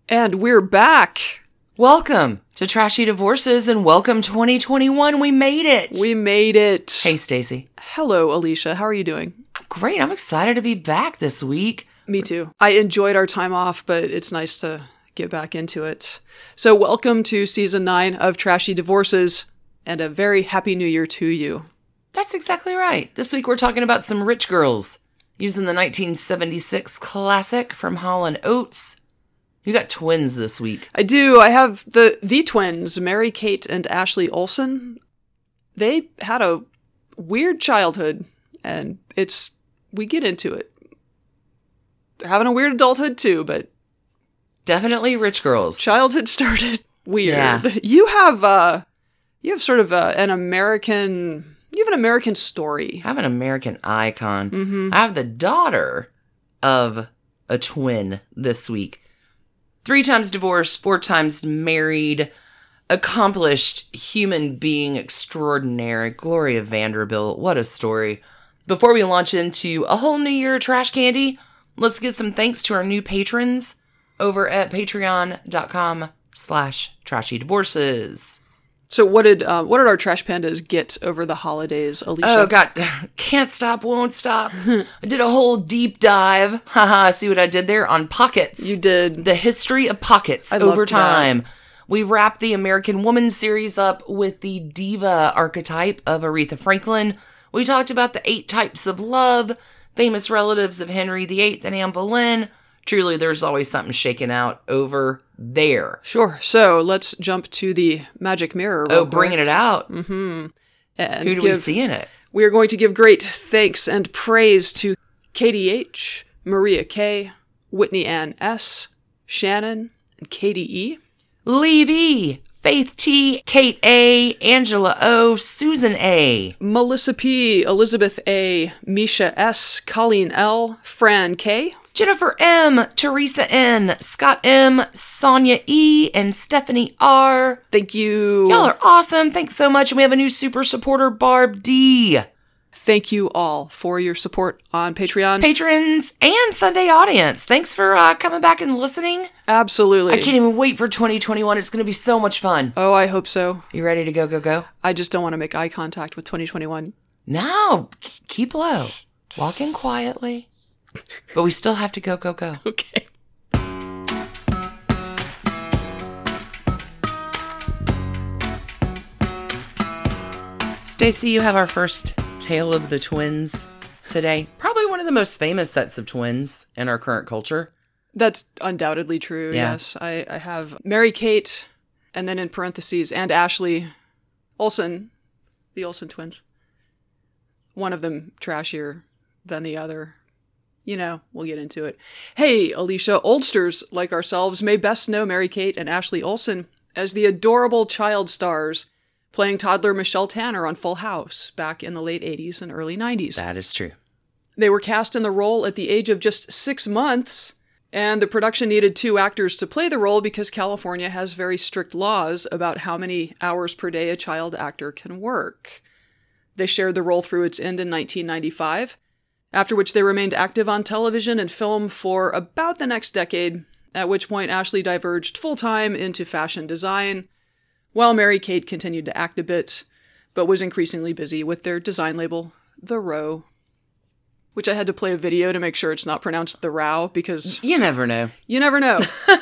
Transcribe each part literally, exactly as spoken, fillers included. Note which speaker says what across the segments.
Speaker 1: And we're back.
Speaker 2: Welcome to Trashy Divorces and welcome twenty twenty-one. We made it.
Speaker 1: We made it.
Speaker 2: Hey, Stacey.
Speaker 1: Hello, Alicia. How are you doing?
Speaker 2: I'm great. I'm excited to be back this week.
Speaker 1: Me too. I enjoyed our time off, but it's nice to get back into it. So welcome to season nine of Trashy Divorces and a very happy new year to you.
Speaker 2: That's exactly right. This week we're talking about some rich girls using the nineteen seventy-six classic from Hall and Oates. You got twins this week.
Speaker 1: I do. I have the the twins, Mary-Kate and Ashley Olsen. They had a weird childhood, and it's we get into it. They're having a weird adulthood too, but
Speaker 2: definitely rich girls.
Speaker 1: Childhood started weird.
Speaker 2: Yeah.
Speaker 1: You have uh, you have sort of a, an American. You have an American story.
Speaker 2: I have an American icon.
Speaker 1: Mm-hmm.
Speaker 2: I have the daughter of a twin this week. Three times divorced, four times married, accomplished human being extraordinary. Gloria Vanderbilt. What a story. Before we launch into a whole new year of trash candy, let's give some thanks to our new patrons over at patreon.com slash trashy divorces.
Speaker 1: So what did uh, what did our trash pandas get over the holidays, Alicia?
Speaker 2: Oh, God. Can't stop, won't stop. I did a whole deep dive. Haha, see what I did there? On pockets.
Speaker 1: You did.
Speaker 2: The history of pockets
Speaker 1: I
Speaker 2: over
Speaker 1: loved
Speaker 2: time.
Speaker 1: that.
Speaker 2: We wrapped the American Woman series up with the diva archetype of Aretha Franklin. We talked about the eight types of love, famous relatives of Henry the Eighth and Anne Boleyn. Truly, there's always something shaken out over there.
Speaker 1: Sure. So let's jump to the magic mirror. real
Speaker 2: Oh, bringing
Speaker 1: quick.
Speaker 2: it out.
Speaker 1: Mm-hmm. And
Speaker 2: Who do
Speaker 1: give,
Speaker 2: we see in it?
Speaker 1: We are going to give great thanks and praise to Katie H., Maria K., Whitney Ann S., Shannon, and Katie E.
Speaker 2: Lee B., Faith T., Kate A., Angela O., Susan A.,
Speaker 1: Melissa P., Elizabeth A., Misha S., Colleen L., Fran K.,
Speaker 2: Jennifer M., Teresa N., Scott M., Sonia E., and Stephanie R.
Speaker 1: Thank you.
Speaker 2: Y'all are awesome. Thanks so much. And we have a new super supporter, Barb D.
Speaker 1: Thank you all for your support on Patreon.
Speaker 2: Patrons and Sunday audience. Thanks for uh, coming back and listening.
Speaker 1: Absolutely.
Speaker 2: I can't even wait for twenty twenty-one. It's going to be so much fun.
Speaker 1: Oh, I hope so.
Speaker 2: You ready to go, go, go?
Speaker 1: I just don't want to make eye contact with twenty twenty-one.
Speaker 2: No. k- Keep low. Walk in quietly. But we still have to go, go, go.
Speaker 1: Okay.
Speaker 2: Stacey, you have our first tale of the twins today. Probably one of the most famous sets of twins in our current culture.
Speaker 1: That's undoubtedly true,
Speaker 2: Yeah.
Speaker 1: yes. I, I have Mary-Kate, and then in parentheses, and Ashley Olsen, the Olsen twins. One of them trashier than the other. You know, we'll get into it. Hey, Alicia, oldsters like ourselves may best know Mary-Kate and Ashley Olsen as the adorable child stars playing toddler Michelle Tanner on Full House back in the late eighties and early nineties.
Speaker 2: That is true.
Speaker 1: They were cast in the role at the age of just six months, and the production needed two actors to play the role because California has very strict laws about how many hours per day a child actor can work. They shared the role through its end in nineteen ninety-five, after which they remained active on television and film for about the next decade, at which point Ashley diverged full-time into fashion design, while Mary-Kate continued to act a bit, but was increasingly busy with their design label, The Row. Which I had to play a video to make sure it's not pronounced The Row, because
Speaker 2: You never know.
Speaker 1: you never know.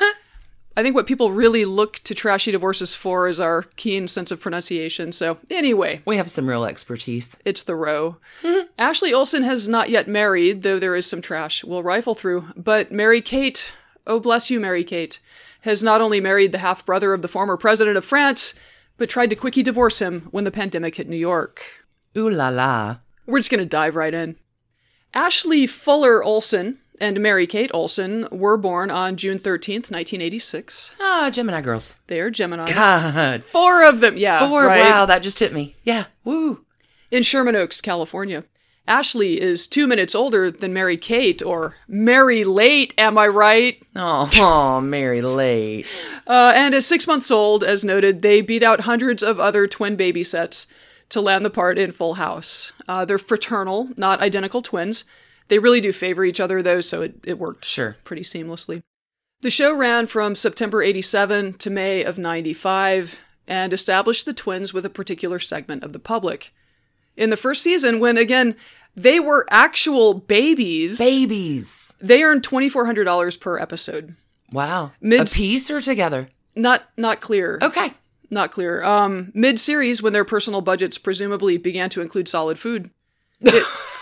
Speaker 1: I think what people really look to Trashy Divorces for is our keen sense of pronunciation. So anyway,
Speaker 2: We have some real expertise.
Speaker 1: it's The Row. Ashley Olsen has not yet married, though there is some trash we'll rifle through. But Mary-Kate, oh bless you, Mary-Kate, has not only married the half-brother of the former president of France, but tried to quickie divorce him when the pandemic hit New York.
Speaker 2: Ooh la la.
Speaker 1: We're just going to dive right in. Ashley Fuller Olsen and Mary-Kate Olsen were born on June thirteenth, nineteen eighty-six.
Speaker 2: Ah, Gemini girls.
Speaker 1: They are Geminis.
Speaker 2: God.
Speaker 1: Four of them, yeah.
Speaker 2: Four.
Speaker 1: right?
Speaker 2: Wow, that just hit me. Yeah. Woo.
Speaker 1: In Sherman Oaks, California. Ashley is two minutes older than Mary-Kate, or Mary Late, am I right?
Speaker 2: Oh, oh Mary Late.
Speaker 1: Uh, and at six months old, as noted, they beat out hundreds of other twin baby sets to land the part in Full House. Uh, they're fraternal, not identical twins. They really do favor each other, though, so it, it worked
Speaker 2: Sure.
Speaker 1: pretty seamlessly. The show ran from September eighty-seven to May of ninety-five and established the twins with a particular segment of the public. In the first season, when, again, they were actual babies.
Speaker 2: Babies.
Speaker 1: They earned twenty-four hundred dollars per episode.
Speaker 2: Wow.
Speaker 1: Mid-
Speaker 2: a piece or together?
Speaker 1: Not not clear.
Speaker 2: Okay.
Speaker 1: Not clear. Um, mid-series, when their personal budgets presumably began to include solid food, it,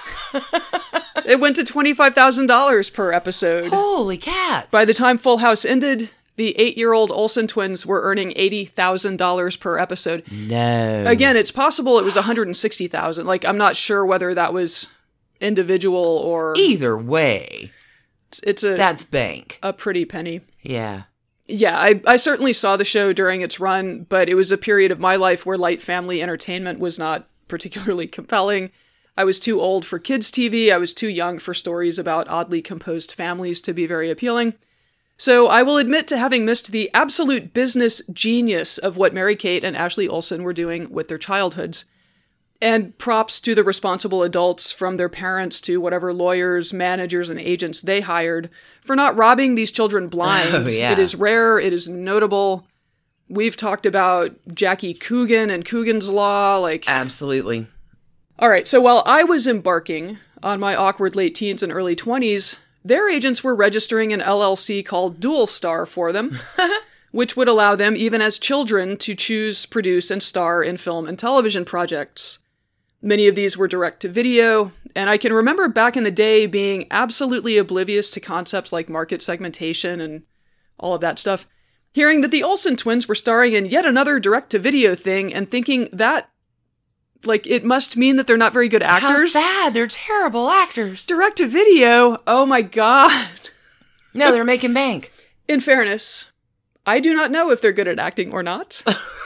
Speaker 1: it went to twenty-five thousand dollars per episode.
Speaker 2: Holy cats.
Speaker 1: By the time Full House ended, the eight-year-old Olsen twins were earning eighty thousand dollars per episode.
Speaker 2: No.
Speaker 1: Again, it's possible it was one hundred sixty thousand dollars. Like, I'm not sure whether that was individual or...
Speaker 2: Either way.
Speaker 1: It's, it's a...
Speaker 2: That's bank.
Speaker 1: A pretty penny.
Speaker 2: Yeah.
Speaker 1: Yeah, I, I certainly saw the show during its run, but it was a period of my life where light family entertainment was not particularly compelling. I was too old for kids' T V. I was too young for stories about oddly composed families to be very appealing. So I will admit to having missed the absolute business genius of what Mary-Kate and Ashley Olsen were doing with their childhoods. And props to the responsible adults, from their parents to whatever lawyers, managers, and agents they hired, for not robbing these children blind.
Speaker 2: Oh, yeah.
Speaker 1: It is rare. It is notable. We've talked about Jackie Coogan and Coogan's Law. Like,
Speaker 2: Absolutely.
Speaker 1: all right, so while I was embarking on my awkward late teens and early twenties, their agents were registering an L L C called Dual Star for them, which would allow them, even as children, to choose, produce, and star in film and television projects. Many of these were direct-to-video, and I can remember back in the day being absolutely oblivious to concepts like market segmentation and all of that stuff, hearing that the Olsen twins were starring in yet another direct-to-video thing and thinking that, like, it must mean that they're not very good actors.
Speaker 2: How sad. They're terrible actors.
Speaker 1: Direct-to-video? Oh my god.
Speaker 2: No, they're making bank.
Speaker 1: In fairness, I do not know if they're good at acting or not.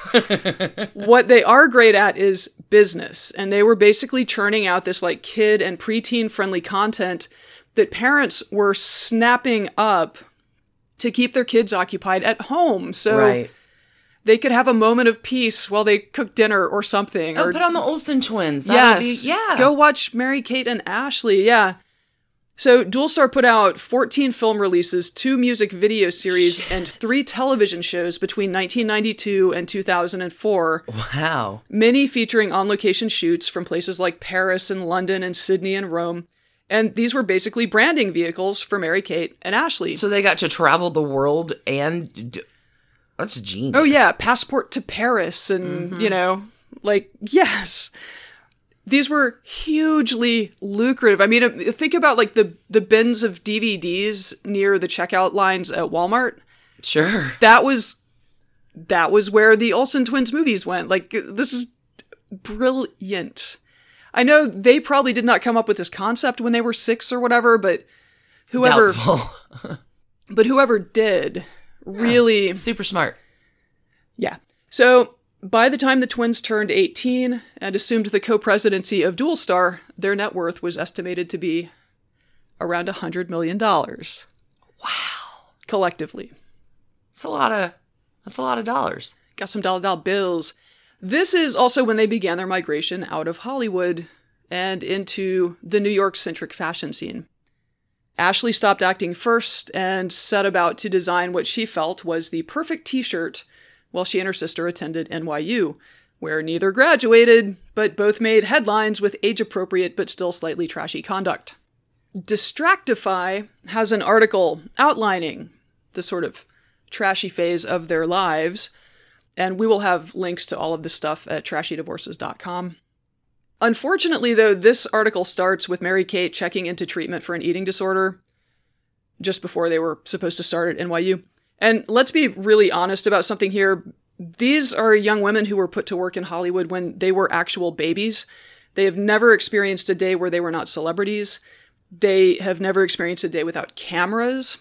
Speaker 1: What they are great at is business, and they were basically churning out this like kid and preteen friendly content that parents were snapping up to keep their kids occupied at home. So
Speaker 2: Right.
Speaker 1: they could have a moment of peace while they cook dinner or something.
Speaker 2: Oh,
Speaker 1: or,
Speaker 2: put on the Olsen twins. That
Speaker 1: yes.
Speaker 2: would be, yeah.
Speaker 1: Go watch Mary-Kate and Ashley. Yeah. So Dual Star put out fourteen film releases, two music video series,
Speaker 2: Shit.
Speaker 1: and three television shows between nineteen ninety-two and two thousand four.
Speaker 2: Wow.
Speaker 1: Many featuring on-location shoots from places like Paris and London and Sydney and Rome. And these were basically branding vehicles for Mary-Kate and Ashley.
Speaker 2: So they got to travel the world and... Do- That's genius.
Speaker 1: Oh yeah, passport to Paris and,
Speaker 2: Mm-hmm.
Speaker 1: you know, like, yes. These were hugely lucrative. I mean, think about like the, the bins of D V Ds near the checkout lines at Walmart.
Speaker 2: Sure.
Speaker 1: That was, that was where the Olsen twins movies went. Like, this is brilliant. I know they probably did not come up with this concept when they were six or whatever, but whoever,
Speaker 2: Doubtful.
Speaker 1: but whoever did really...
Speaker 2: Super smart.
Speaker 1: Yeah. So by the time the twins turned eighteen and assumed the co-presidency of Dual Star, their net worth was estimated to be around one hundred million dollars.
Speaker 2: Wow.
Speaker 1: Collectively.
Speaker 2: That's a lot of, that's a lot of dollars.
Speaker 1: Got some dollar dollar bills. This is also when they began their migration out of Hollywood and into the New York-centric fashion scene. Ashley stopped acting first and set about to design what she felt was the perfect t-shirt while she and her sister attended N Y U, where neither graduated, but both made headlines with age-appropriate but still slightly trashy conduct. Distractify has an article outlining the sort of trashy phase of their lives, and we will have links to all of this stuff at trashy divorces dot com. Unfortunately, though, this article starts with Mary-Kate checking into treatment for an eating disorder just before they were supposed to start at N Y U. And let's be really honest about something here. These are young women who were put to work in Hollywood when they were actual babies. They have never experienced a day where they were not celebrities. They have never experienced a day without cameras.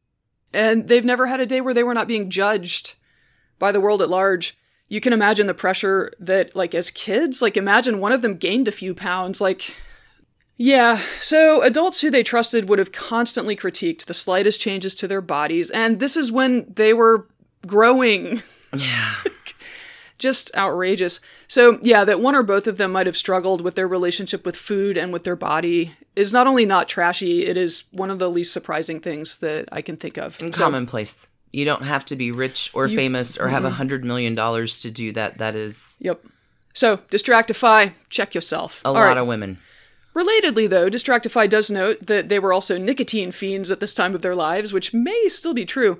Speaker 1: And they've never had a day where they were not being judged by the world at large. You can imagine the pressure that, like, as kids, like, imagine one of them gained a few pounds, like... Yeah, so adults who they trusted would have constantly critiqued the slightest changes to their bodies, and this is when they were growing.
Speaker 2: Yeah.
Speaker 1: Just outrageous. So, yeah, that one or both of them might have struggled with their relationship with food and with their body is not only not trashy, it is one of the least surprising things that I can think of.
Speaker 2: And
Speaker 1: so,
Speaker 2: commonplace. You don't have to be rich or
Speaker 1: you,
Speaker 2: famous or
Speaker 1: mm-hmm.
Speaker 2: have a hundred million dollars to do that. That is...
Speaker 1: Yep. So, Distractify, check yourself.
Speaker 2: A
Speaker 1: All
Speaker 2: lot
Speaker 1: right.
Speaker 2: of women.
Speaker 1: Relatedly, though, Distractify does note that they were also nicotine fiends at this time of their lives, which may still be true.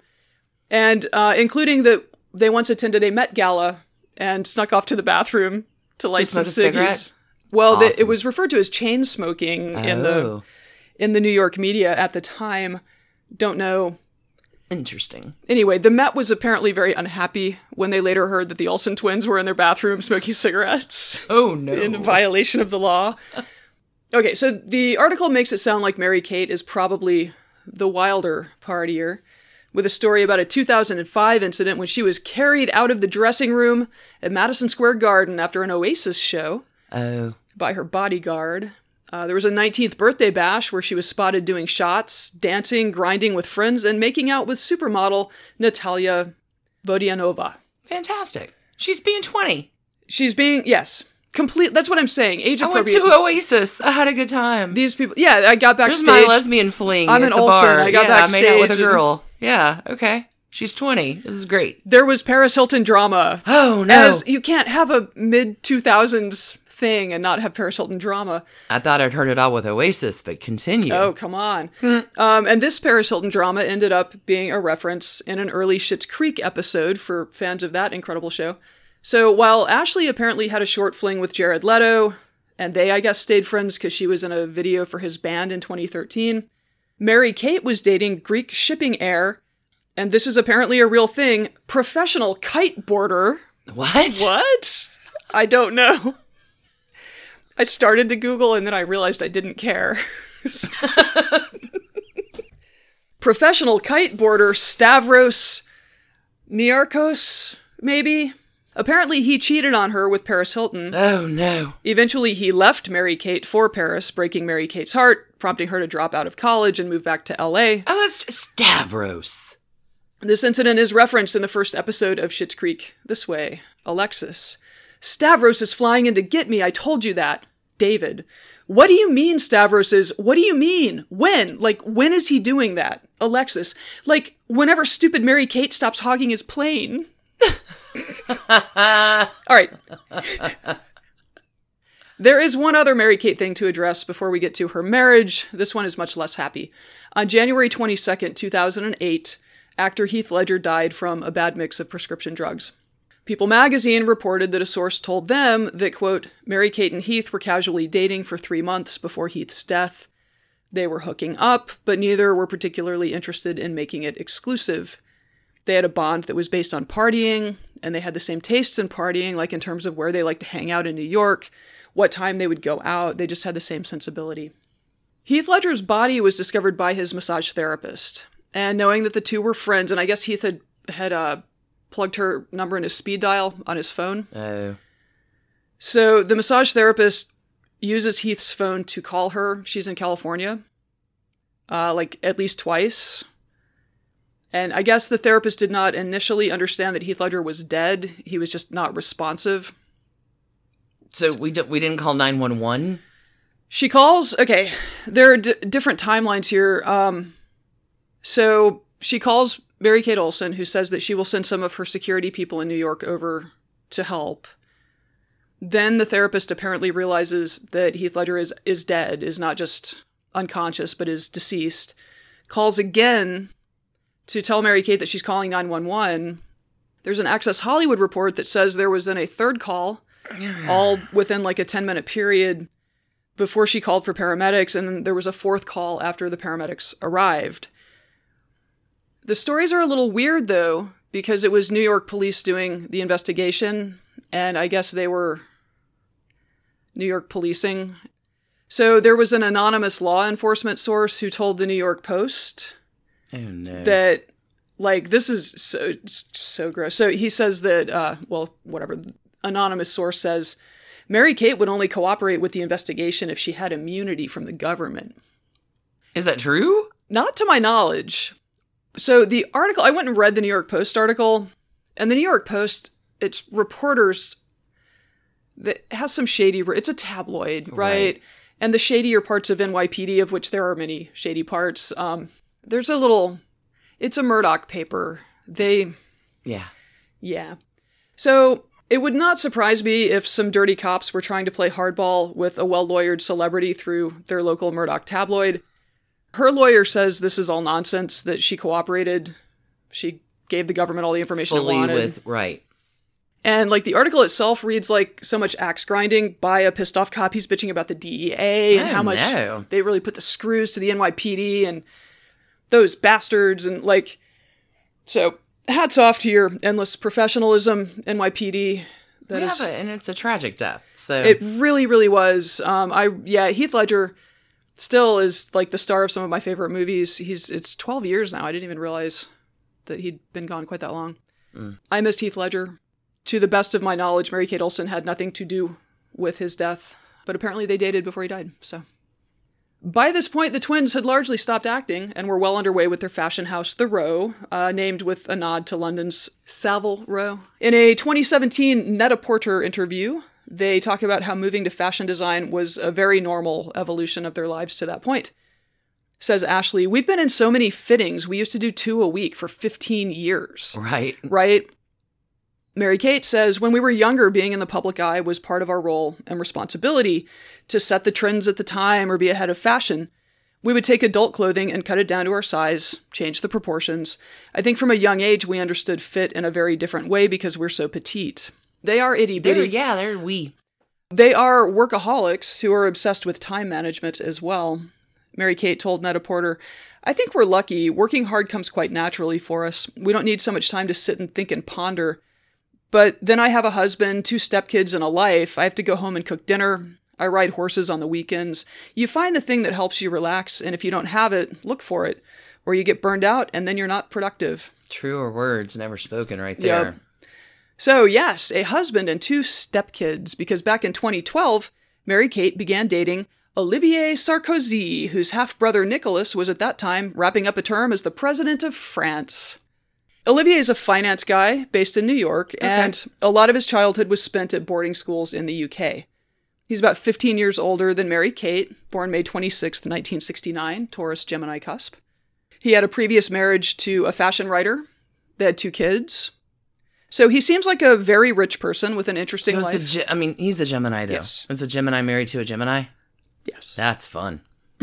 Speaker 1: And uh, including that they once attended a Met Gala and snuck off to the bathroom to light some ciggies. Well,
Speaker 2: awesome.
Speaker 1: the, it was referred to as chain smoking
Speaker 2: oh.
Speaker 1: in the in the New York media at the time. Don't know.
Speaker 2: Interesting.
Speaker 1: Anyway, the Met was apparently very unhappy when they later heard that the Olsen twins were in their bathroom smoking cigarettes.
Speaker 2: Oh, no.
Speaker 1: In violation of the law. Okay, so the article makes it sound like Mary Kate is probably the wilder partier, with a story about a two thousand five incident when she was carried out of the dressing room at Madison Square Garden after an Oasis show
Speaker 2: oh.
Speaker 1: by her bodyguard. Uh, there was a nineteenth birthday bash where she was spotted doing shots, dancing, grinding with friends, and making out with supermodel Natalia Vodianova.
Speaker 2: Fantastic. She's being twenty.
Speaker 1: She's being, yes, complete. That's what I'm saying. Age
Speaker 2: I went
Speaker 1: appropriate.
Speaker 2: to Oasis. I had a good time.
Speaker 1: These people, yeah, I got backstage.
Speaker 2: There's my lesbian fling.
Speaker 1: I'm
Speaker 2: at
Speaker 1: an
Speaker 2: the
Speaker 1: Olsen.
Speaker 2: bar.
Speaker 1: I got
Speaker 2: yeah,
Speaker 1: backstage.
Speaker 2: I made out with a
Speaker 1: and-
Speaker 2: girl. Yeah, okay. She's twenty. This is great.
Speaker 1: There was Paris Hilton drama.
Speaker 2: Oh, no.
Speaker 1: As you can't have a mid two thousands thing and not have Paris Hilton drama.
Speaker 2: I thought I'd heard it all with Oasis, but continue.
Speaker 1: Oh, come on. um, and this Paris Hilton drama ended up being a reference in an early Schitt's Creek episode for fans of that incredible show. So while Ashley apparently had a short fling with Jared Leto, and they, I guess, stayed friends because she was in a video for his band in twenty thirteen, Mary Kate was dating Greek shipping heir, and this is apparently a real thing, professional kiteboarder.
Speaker 2: What?
Speaker 1: What? I don't know. I started to Google and then I realized I didn't care. Professional kiteboarder Stavros Niarchos, maybe? Apparently he cheated on her with Paris Hilton.
Speaker 2: Oh, no.
Speaker 1: Eventually he left Mary Kate for Paris, breaking Mary Kate's heart, prompting her to drop out of college and move back to L A.
Speaker 2: Oh, that's Stavros.
Speaker 1: This incident is referenced in the first episode of Schitt's Creek this way. Alexis. Stavros is flying in to get me, I told you that. David. What do you mean, Stavros is? What do you mean? When? Like, when is he doing that? Alexis. Like, whenever stupid Mary Kate stops hogging his plane. All right. There is one other Mary Kate thing to address before we get to her marriage. This one is much less happy. On January twenty-second, two thousand eight, actor Heath Ledger died from a bad mix of prescription drugs. People magazine reported that a source told them that, quote, Mary Kate and Heath were casually dating for three months before Heath's death. They were hooking up, but neither were particularly interested in making it exclusive. They had a bond that was based on partying, and they had the same tastes in partying, like in terms of where they liked to hang out in New York, what time they would go out. They just had the same sensibility. Heath Ledger's body was discovered by his massage therapist. And knowing that the two were friends, and I guess Heath had, had uh, plugged her number in his speed dial on his phone.
Speaker 2: Oh.
Speaker 1: So the massage therapist uses Heath's phone to call her. She's in California, uh, like at least twice. And I guess the therapist did not initially understand that Heath Ledger was dead. He was just not responsive.
Speaker 2: So we, d- we didn't call nine one one?
Speaker 1: She calls, okay, there are d- different timelines here. Um, so she calls Mary Kate Olsen, who says that she will send some of her security people in New York over to help. Then the therapist apparently realizes that Heath Ledger is, is dead, is not just unconscious, but is deceased. Calls again to tell Mary Kate that she's calling nine one one. There's an Access Hollywood report that says there was then a third call, all within like a ten-minute period before she called for paramedics, and then there was a fourth call after the paramedics arrived. The stories are a little weird, though, because it was New York police doing the investigation, and I guess they were New York policing. So there was an anonymous law enforcement source who told the New York Post
Speaker 2: oh, no.
Speaker 1: that, like, this is so, so gross. So he says that, uh, well, whatever, anonymous source says, Mary Kate would only cooperate with the investigation if she had immunity from the government.
Speaker 2: Is that true?
Speaker 1: Not to my knowledge. So the article, I went and read the New York Post article, and the New York Post it's reporters that has some shady, it's a tabloid, right? right? And the shadier parts of N Y P D, of which there are many shady parts, um, there's a little, it's a Murdoch paper. They,
Speaker 2: yeah.
Speaker 1: Yeah. So it would not surprise me if some dirty cops were trying to play hardball with a well-lawyered celebrity through their local Murdoch tabloid. Her lawyer says this is all nonsense, that she cooperated. She gave the government all the information
Speaker 2: Fully
Speaker 1: it wanted.
Speaker 2: with, right.
Speaker 1: And, like, the article itself reads like so much axe grinding by a pissed off cop. He's bitching about the D E A and
Speaker 2: I
Speaker 1: how much
Speaker 2: know.
Speaker 1: they really put the screws to the N Y P D and those bastards. And, like, so hats off to your endless professionalism, N Y P D. That
Speaker 2: yeah,
Speaker 1: is,
Speaker 2: but, and it's a tragic death. So
Speaker 1: it really, really was. Um, I yeah, Heath Ledger still is like the star of some of my favorite movies. He's it's twelve years now. I didn't even realize that he'd been gone quite that long.
Speaker 2: Mm.
Speaker 1: I missed Heath Ledger. To the best of my knowledge, Mary-Kate Olsen had nothing to do with his death, but apparently they dated before he died, so. By this point, the twins had largely stopped acting and were well underway with their fashion house, The Row, uh, named with a nod to London's Savile Row. In a twenty seventeen Net-a-Porter interview, they talk about how moving to fashion design was a very normal evolution of their lives to that point. Says Ashley, "We've been in so many fittings, we used to do two a week for fifteen years.
Speaker 2: Right.
Speaker 1: Right? Mary-Kate says, when we were younger, being in the public eye was part of our role and responsibility to set the trends at the time or be ahead of fashion. We would take adult clothing and cut it down to our size, change the proportions. I think from a young age, we understood fit in a very different way because we're so petite." They are itty-bitty.
Speaker 2: They're, yeah, they're wee.
Speaker 1: They are workaholics who are obsessed with time management as well. Mary-Kate told Net-a-Porter, "I think we're lucky. Working hard comes quite naturally for us. We don't need so much time to sit and think and ponder. But then I have a husband, two stepkids, and a life. I have to go home and cook dinner. I ride horses on the weekends. You find the thing that helps you relax, and if you don't have it, look for it. Or you get burned out, and then you're not productive."
Speaker 2: Truer words never spoken right there.
Speaker 1: Yep. So yes, a husband and two stepkids, because back in twenty twelve, Mary-Kate began dating Olivier Sarkozy, whose half-brother Nicolas was at that time wrapping up a term as the president of France. Olivier is a finance guy based in New York, okay. And a lot of his childhood was spent at boarding schools in the U K. He's about fifteen years older than Mary-Kate, born May twenty-sixth, nineteen sixty-nine, Taurus Gemini cusp. He had a previous marriage to a fashion writer. They had two kids. So he seems like a very rich person with an interesting
Speaker 2: so it's
Speaker 1: life.
Speaker 2: A Ge- I mean, he's a Gemini, though.
Speaker 1: Yes.
Speaker 2: It's a Gemini married to a Gemini?
Speaker 1: Yes.
Speaker 2: That's fun.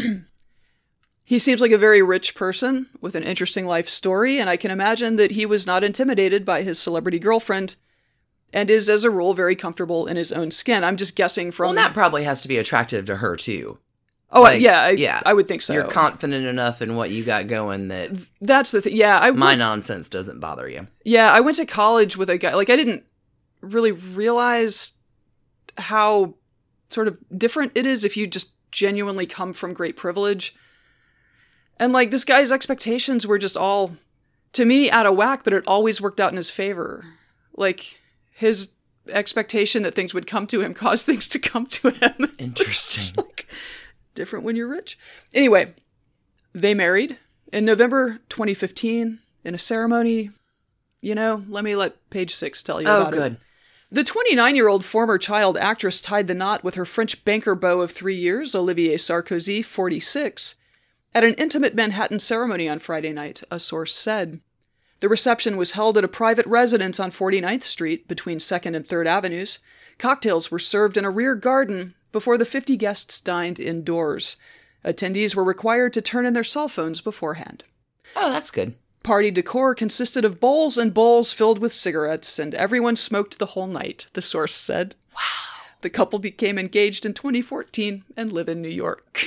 Speaker 1: He seems like a very rich person with an interesting life story, and I can imagine that he was not intimidated by his celebrity girlfriend and is, as a rule, very comfortable in his own skin. I'm just guessing from...
Speaker 2: Well, that probably has to be attractive to her, too.
Speaker 1: Oh,
Speaker 2: Like,
Speaker 1: yeah, I,
Speaker 2: yeah.
Speaker 1: I would think so.
Speaker 2: You're confident enough in what you got going that
Speaker 1: That's the thing. Yeah, I
Speaker 2: my
Speaker 1: went,
Speaker 2: nonsense doesn't bother you.
Speaker 1: yeah, I went to college with a guy. Like, I didn't really realize how sort of different it is if you just genuinely come from great privilege. And, like, this guy's expectations were just all, to me, out of whack, but it always worked out in his favor. Like, his expectation that things would come to him caused things to come to him.
Speaker 2: Interesting.
Speaker 1: Like, different when you're rich. Anyway, they married in November twenty fifteen in a ceremony. You know, let me let page six tell you
Speaker 2: oh,
Speaker 1: about
Speaker 2: good.
Speaker 1: it. The twenty-nine-year-old former child actress tied the knot with her French banker beau of three years, Olivier Sarkozy, forty-six, at an intimate Manhattan ceremony on Friday night, a source said. The reception was held at a private residence on forty-ninth Street between second and third Avenues. Cocktails were served in a rear garden before the fifty guests dined indoors. Attendees were required to turn in their cell phones beforehand.
Speaker 2: Oh, that's good.
Speaker 1: Party decor consisted of bowls and bowls filled with cigarettes, and everyone smoked the whole night, the source said.
Speaker 2: Wow.
Speaker 1: The couple became engaged in twenty fourteen and live in New York.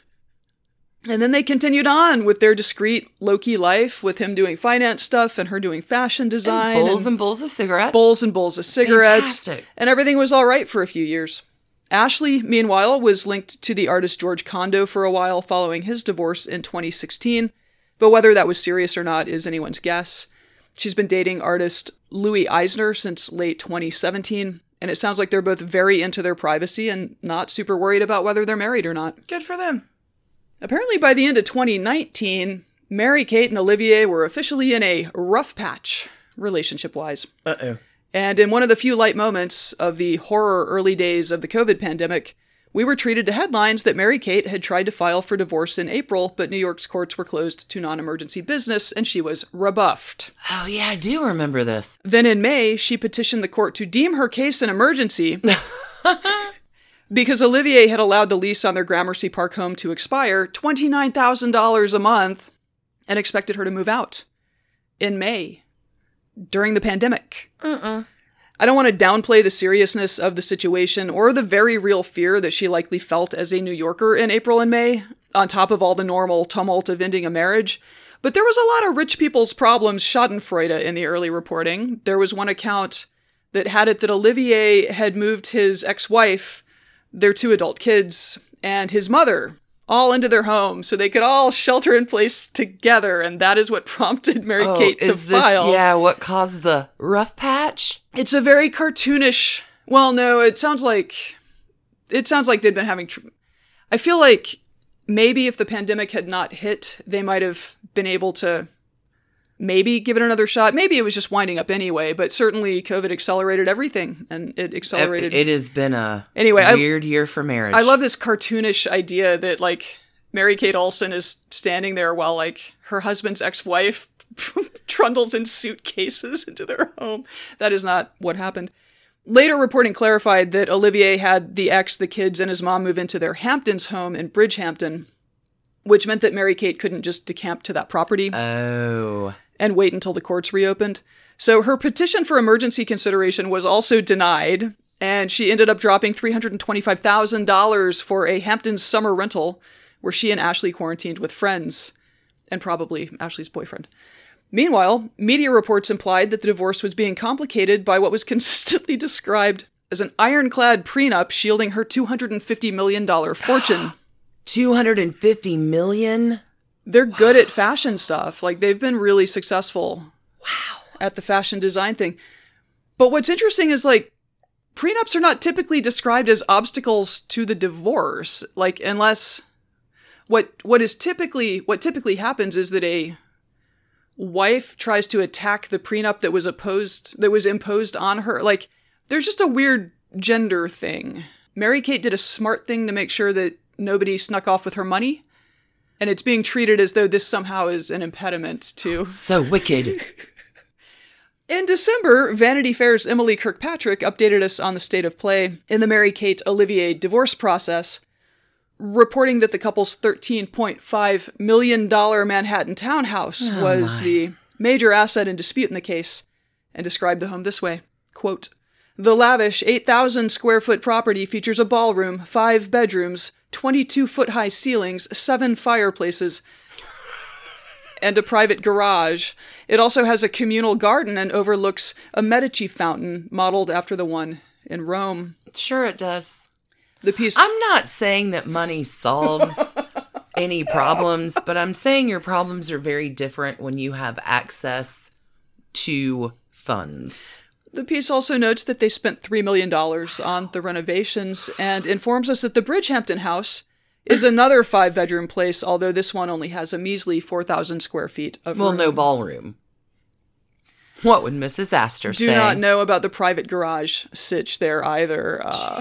Speaker 1: And then they continued on with their discreet, low-key life, with him doing finance stuff and her doing fashion design.
Speaker 2: And bowls
Speaker 1: and
Speaker 2: and bowls of cigarettes.
Speaker 1: Bowls and bowls of cigarettes.
Speaker 2: Fantastic.
Speaker 1: And everything was all right for a few years. Ashley, meanwhile, was linked to the artist George Condo for a while following his divorce in twenty sixteen, but whether that was serious or not is anyone's guess. She's been dating artist Louis Eisner since late twenty seventeen, and it sounds like they're both very into their privacy and not super worried about whether they're married or not.
Speaker 2: Good for them.
Speaker 1: Apparently by the end of twenty nineteen, Mary-Kate and Olivier were officially in a rough patch, relationship-wise.
Speaker 2: Uh-oh.
Speaker 1: And in one of the few light moments of the horror early days of the COVID pandemic, we were treated to headlines that Mary-Kate had tried to file for divorce in April, but New York's courts were closed to non-emergency business, and she was rebuffed.
Speaker 2: Oh, yeah, I do remember this.
Speaker 1: Then in May, she petitioned the court to deem her case an emergency because Olivier had allowed the lease on their Gramercy Park home to expire, twenty-nine thousand dollars a month, and expected her to move out in May during the pandemic.
Speaker 2: Uh-uh.
Speaker 1: I don't want to downplay the seriousness of the situation or the very real fear that she likely felt as a New Yorker in April and May, on top of all the normal tumult of ending a marriage. But there was a lot of rich people's problems schadenfreude in the early reporting. There was one account that had it that Olivier had moved his ex-wife, their two adult kids, and his mother all into their home so they could all shelter in place together, and that is what prompted Mary-Kate
Speaker 2: oh,
Speaker 1: to
Speaker 2: is this,
Speaker 1: file.
Speaker 2: Yeah, what caused the rough patch?
Speaker 1: It's a very cartoonish. Well, no, it sounds like it sounds like they'd been having. Tr- I feel like maybe if the pandemic had not hit, they might have been able to maybe give it another shot. Maybe it was just winding up anyway, but certainly COVID accelerated everything, and it accelerated.
Speaker 2: It, it has been a
Speaker 1: anyway,
Speaker 2: weird I, year for marriage.
Speaker 1: I love this cartoonish idea that like Mary-Kate Olsen is standing there while like her husband's ex-wife trundles in suitcases into their home. That is not what happened. Later reporting clarified that Olivier had the ex, the kids, and his mom move into their Hamptons home in Bridgehampton, which meant that Mary-Kate couldn't just decamp to that property.
Speaker 2: Oh.
Speaker 1: And wait until the courts reopened. So her petition for emergency consideration was also denied, and she ended up dropping three hundred twenty-five thousand dollars for a Hamptons summer rental where she and Ashley quarantined with friends, and probably Ashley's boyfriend. Meanwhile, media reports implied that the divorce was being complicated by what was consistently described as an ironclad prenup shielding her two hundred fifty million dollars fortune.
Speaker 2: two hundred fifty million dollars?
Speaker 1: They're good at fashion stuff. Like, they've been really successful.
Speaker 2: Wow.
Speaker 1: At the fashion design thing. But what's interesting is, like, prenups are not typically described as obstacles to the divorce. Like, unless what what is typically what typically happens is that a wife tries to attack the prenup that was opposed that was imposed on her. Like, there's just a weird gender thing. Mary-Kate did a smart thing to make sure that nobody snuck off with her money. And it's being treated as though this somehow is an impediment to...
Speaker 2: So wicked.
Speaker 1: In December, Vanity Fair's Emily Kirkpatrick updated us on the state of play in the Mary-Kate Olivier divorce process, reporting that the couple's thirteen point five million dollars Manhattan townhouse
Speaker 2: oh
Speaker 1: was
Speaker 2: my.
Speaker 1: the major asset in dispute in the case, and described the home this way, quote, "The lavish eight thousand square foot property features a ballroom, five bedrooms, twenty-two foot high ceilings, seven fireplaces, and a private garage. It also has a communal garden and overlooks a Medici fountain modeled after the one in Rome."
Speaker 2: Sure it does.
Speaker 1: The piece...
Speaker 2: I'm not saying that money solves any problems, but I'm saying your problems are very different when you have access to funds.
Speaker 1: The piece also notes that they spent three million dollars on the renovations and informs us that the Bridgehampton house is another five-bedroom place, although this one only has a measly four thousand square feet of
Speaker 2: Well,
Speaker 1: room.
Speaker 2: no ballroom. What would Missus Astor
Speaker 1: Do
Speaker 2: say?
Speaker 1: Do not know about the private garage sitch there either. Uh,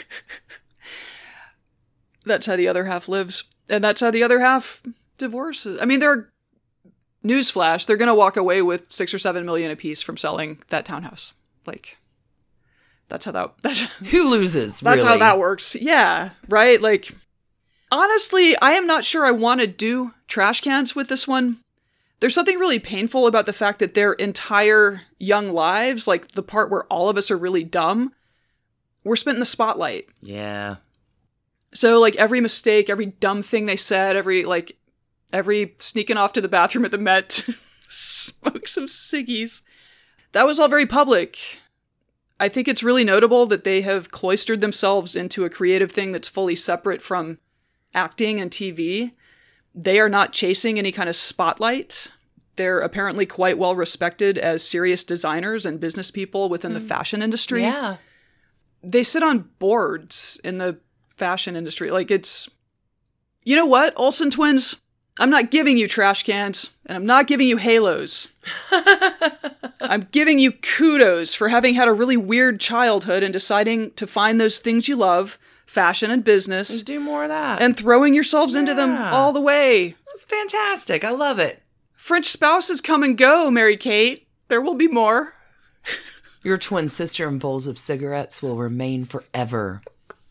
Speaker 1: that's how the other half lives. And that's how the other half divorces. I mean, they're... Newsflash, they're going to walk away with six or seven million apiece from selling that townhouse. Like, that's how that... That's,
Speaker 2: Who loses,
Speaker 1: That's
Speaker 2: really?
Speaker 1: how that works. Yeah, right? Like, honestly, I am not sure I want to do trash cans with this one. There's something really painful about the fact that their entire young lives, like the part where all of us are really dumb, were spent in the spotlight.
Speaker 2: Yeah.
Speaker 1: So, like, every mistake, every dumb thing they said, every, like, every sneaking off to the bathroom at the Met, smoke some ciggies. That was all very public. I think it's really notable that they have cloistered themselves into a creative thing that's fully separate from acting and T V. They are not chasing any kind of spotlight. They're apparently quite well respected as serious designers and business people within mm. the fashion industry.
Speaker 2: Yeah.
Speaker 1: They sit on boards in the fashion industry. Like, it's... You know what, Olsen twins? I'm not giving you trash cans, and I'm not giving you halos. I'm giving you kudos for having had a really weird childhood and deciding to find those things you love, fashion and business.
Speaker 2: Do more of that.
Speaker 1: And throwing yourselves yeah. into them all the way.
Speaker 2: That's fantastic. I love it.
Speaker 1: French spouses come and go, Mary Kate. There will be more.
Speaker 2: Your twin sister and bowls of cigarettes will remain forever.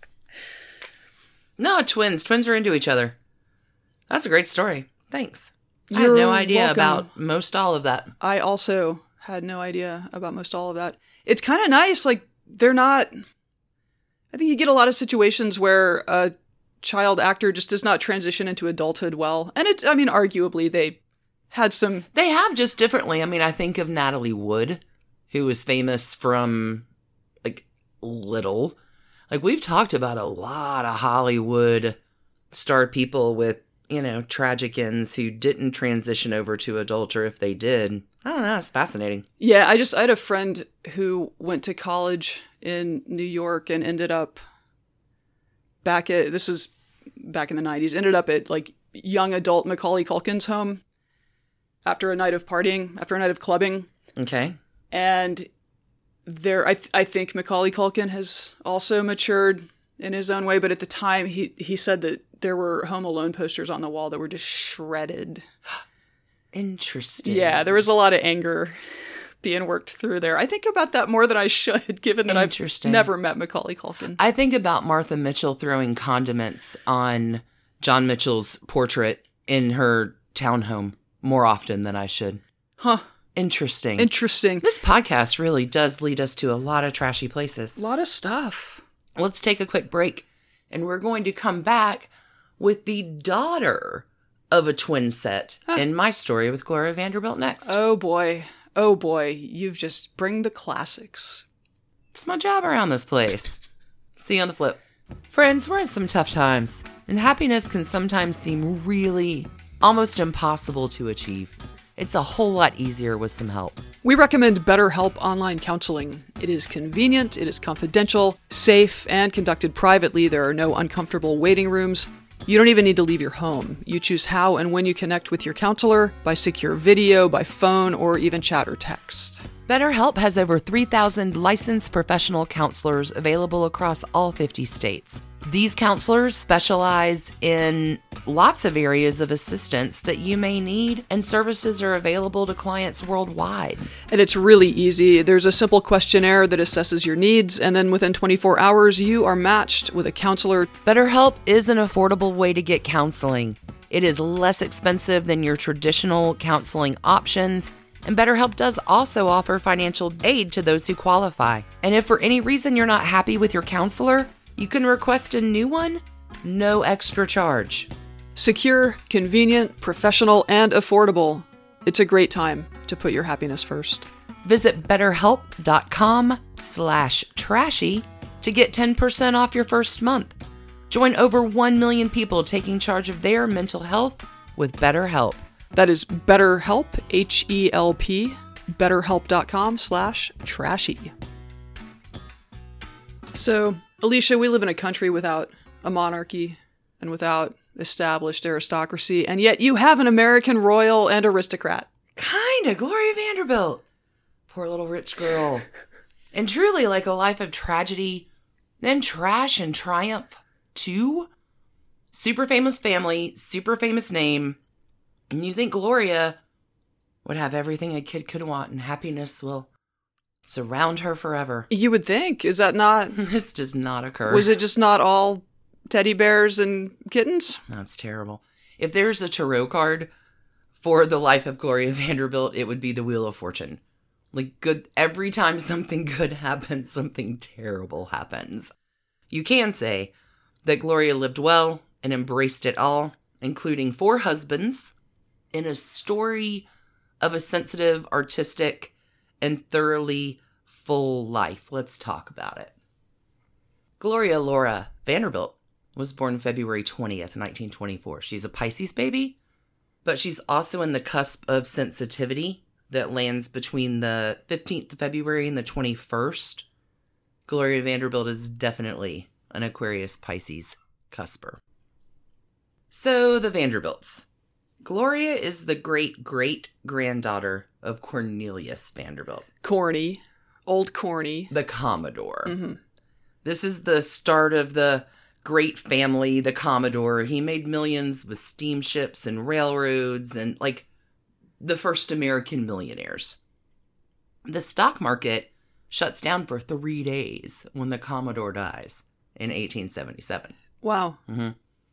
Speaker 2: No, twins. Twins are into each other. That's a great story. Thanks. You're I had no idea welcome. about most all of that.
Speaker 1: I also had no idea about most all of that. It's kind of nice. Like, they're not... I think you get a lot of situations where a child actor just does not transition into adulthood well. And it, I mean, arguably, they had some...
Speaker 2: They have just differently. I mean, I think of Natalie Wood, who was famous from, like, Little. Like, we've talked about a lot of Hollywood star people with, you know, tragic ends who didn't transition over to adult, or if they did. I don't know. It's fascinating.
Speaker 1: Yeah, I just, I had a friend who went to college in New York and ended up back at, this is back in the nineties, ended up at, like, young adult Macaulay Culkin's home after a night of partying, after a night of clubbing.
Speaker 2: Okay.
Speaker 1: And there, I th- I think Macaulay Culkin has also matured in his own way, but at the time he, he said that there were Home Alone posters on the wall that were just shredded.
Speaker 2: Interesting.
Speaker 1: Yeah, there was a lot of anger being worked through there. I think about that more than I should, given that I've never met Macaulay Culkin.
Speaker 2: I think about Martha Mitchell throwing condiments on John Mitchell's portrait in her townhome more often than I should.
Speaker 1: Huh.
Speaker 2: Interesting.
Speaker 1: Interesting.
Speaker 2: This podcast really does lead us to a lot of trashy places.
Speaker 1: A lot of stuff.
Speaker 2: Let's take a quick break, and we're going to come back with the daughter of a twin set huh. in my story with Gloria Vanderbilt next.
Speaker 1: Oh, boy. Oh, boy. You've just bring the classics.
Speaker 2: It's my job around this place. See you on the flip. Friends, we're in some tough times, and happiness can sometimes seem really, almost impossible to achieve. It's a whole lot easier with some help.
Speaker 1: We recommend BetterHelp Online Counseling. It is convenient, it is confidential, safe, and conducted privately. There are no uncomfortable waiting rooms. You don't even need to leave your home. You choose how and when you connect with your counselor, by secure video, by phone, or even chat or text.
Speaker 2: BetterHelp has over three thousand licensed professional counselors available across all fifty states. These counselors specialize in lots of areas of assistance that you may need, and services are available to clients worldwide.
Speaker 1: And it's really easy. There's a simple questionnaire that assesses your needs, and then within twenty-four hours, you are matched with a counselor.
Speaker 2: BetterHelp is an affordable way to get counseling. It is less expensive than your traditional counseling options, and BetterHelp does also offer financial aid to those who qualify. And if for any reason you're not happy with your counselor, you can request a new one, no extra charge.
Speaker 1: Secure, convenient, professional, and affordable. It's a great time to put your happiness first.
Speaker 2: Visit betterhelp.com slash trashy to get ten percent off your first month. Join over one million people taking charge of their mental health with BetterHelp.
Speaker 1: That is BetterHelp, H E L P, betterhelp.com slash trashy. So, Alicia, we live in a country without a monarchy and without established aristocracy, and yet you have an American royal and aristocrat.
Speaker 2: Kinda, Gloria Vanderbilt. Poor little rich girl. And truly like a life of tragedy, then trash and triumph, too. Super famous family, super famous name. And you think Gloria would have everything a kid could want, and happiness will surround her forever.
Speaker 1: You would think. Is that not...
Speaker 2: This does not occur.
Speaker 1: Was it just not all teddy bears and kittens?
Speaker 2: That's terrible. If there's a tarot card for the life of Gloria Vanderbilt, it would be the Wheel of Fortune. Like, good. Every time something good happens, something terrible happens. You can say that Gloria lived well and embraced it all, including four husbands, in a story of a sensitive, artistic, and thoroughly full life. Let's talk about it. Gloria Laura Vanderbilt was born February twentieth, nineteen twenty-four. She's a Pisces baby, but she's also in the cusp of sensitivity that lands between the fifteenth of February and the twenty-first. Gloria Vanderbilt is definitely an Aquarius Pisces cusper. So, the Vanderbilts. Gloria is the great-great-granddaughter of Cornelius Vanderbilt.
Speaker 1: Corny. Old Corny.
Speaker 2: The Commodore.
Speaker 1: Mm-hmm.
Speaker 2: This is the start of the great family, the Commodore. He made millions with steamships and railroads and, like, the first American millionaires. The stock market shuts down for three days when the Commodore dies in eighteen seventy-seven.
Speaker 1: Wow.
Speaker 2: Mm-hmm.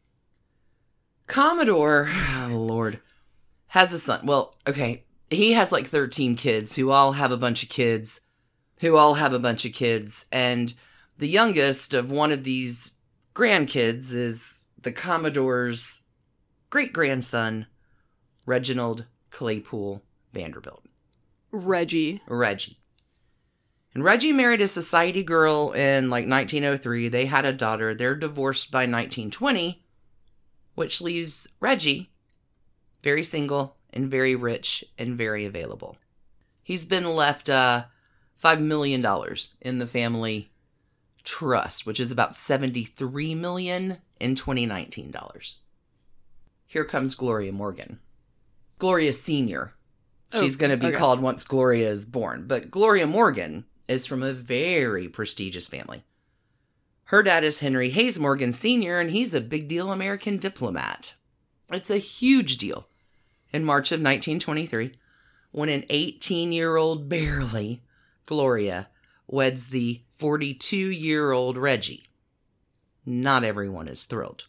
Speaker 2: Commodore, oh Lord, has a son. Well, okay, he has like thirteen kids who all have a bunch of kids, who all have a bunch of kids. And the youngest of one of these grandkids is the Commodore's great-grandson, Reginald Claypool Vanderbilt.
Speaker 1: Reggie.
Speaker 2: Reggie. And Reggie married a society girl in like nineteen oh three. They had a daughter. They're divorced by nineteen twenty, which leaves Reggie very single and very rich and very available. He's been left uh, five million dollars in the family trust, which is about seventy-three million dollars in twenty nineteen dollars. Here comes Gloria Morgan. Gloria Senior. She's
Speaker 1: Oh,
Speaker 2: going to be
Speaker 1: okay.
Speaker 2: called once Gloria is born. But Gloria Morgan is from a very prestigious family. Her dad is Henry Hayes Morgan Senior, and he's a big deal American diplomat. It's a huge deal. In March of nineteen twenty-three, when an eighteen-year-old barely, Gloria, weds the forty-two-year-old Reggie. Not everyone is thrilled.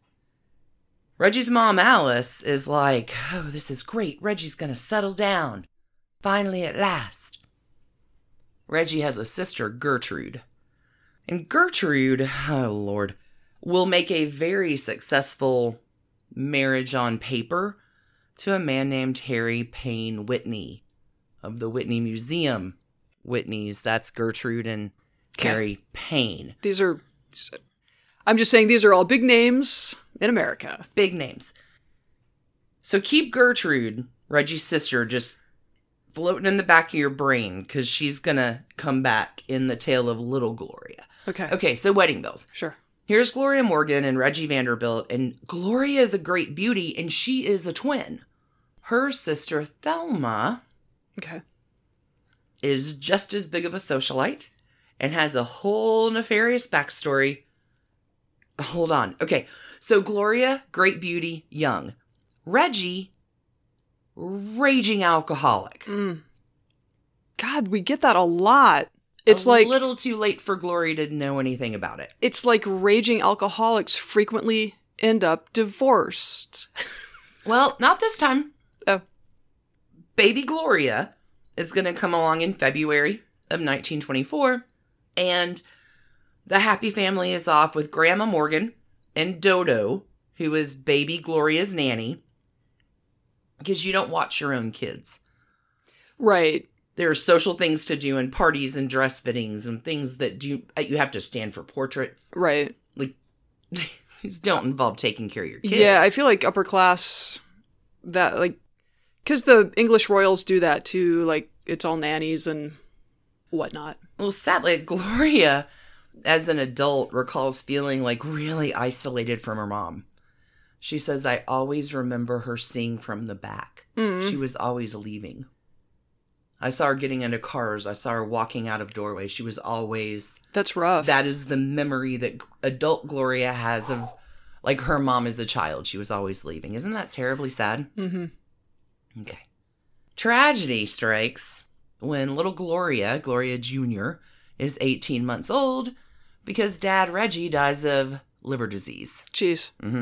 Speaker 2: Reggie's mom, Alice, is like, oh, this is great. Reggie's going to settle down. Finally, at last. Reggie has a sister, Gertrude. And Gertrude, oh Lord, will make a very successful marriage on paper to a man named Harry Payne Whitney of the Whitney Museum. Whitney's, that's Gertrude and
Speaker 1: Okay.
Speaker 2: Harry Payne.
Speaker 1: These are... I'm just saying these are all big names in America.
Speaker 2: Big names. So keep Gertrude, Reggie's sister, just floating in the back of your brain because she's going to come back in the tale of little Gloria.
Speaker 1: Okay.
Speaker 2: Okay, so wedding bells.
Speaker 1: Sure.
Speaker 2: Here's Gloria Morgan and Reggie Vanderbilt, and Gloria is a great beauty, and she is a twin. Her sister, Thelma,
Speaker 1: Okay.
Speaker 2: is just as big of a socialite and has a whole nefarious backstory. Hold on. Okay, so Gloria, great beauty, young. Reggie, raging alcoholic.
Speaker 1: Mm. God, we get that a lot. It's
Speaker 2: a
Speaker 1: like
Speaker 2: little too late for Gloria to know anything about it.
Speaker 1: it's like raging alcoholics frequently end up divorced.
Speaker 2: Well, not this time.
Speaker 1: Oh.
Speaker 2: Baby Gloria is going to come along in February of nineteen twenty-four, and the happy family is off with Grandma Morgan and Dodo, who is baby Gloria's nanny, because you don't watch your own kids.
Speaker 1: Right.
Speaker 2: There are social things to do and parties and dress fittings and things that do you have to stand for portraits.
Speaker 1: Right.
Speaker 2: Like, these don't involve taking care of your kids.
Speaker 1: Yeah, I feel like upper class, that, like, because the English royals do that too. Like, it's all nannies and whatnot.
Speaker 2: Well, sadly, Gloria, as an adult, recalls feeling like really isolated from her mom. She says, I always remember her seeing from the back.
Speaker 1: Mm.
Speaker 2: She was always leaving. I saw her getting into cars. I saw her walking out of doorways. She was always...
Speaker 1: That's rough.
Speaker 2: That is the memory that adult Gloria has of, like, her mom as a child. She was always leaving. Isn't that terribly sad?
Speaker 1: Mm-hmm.
Speaker 2: Okay. Tragedy strikes when little Gloria, Gloria Junior, is eighteen months old because Dad Reggie dies of liver disease.
Speaker 1: Jeez.
Speaker 2: Mm-hmm.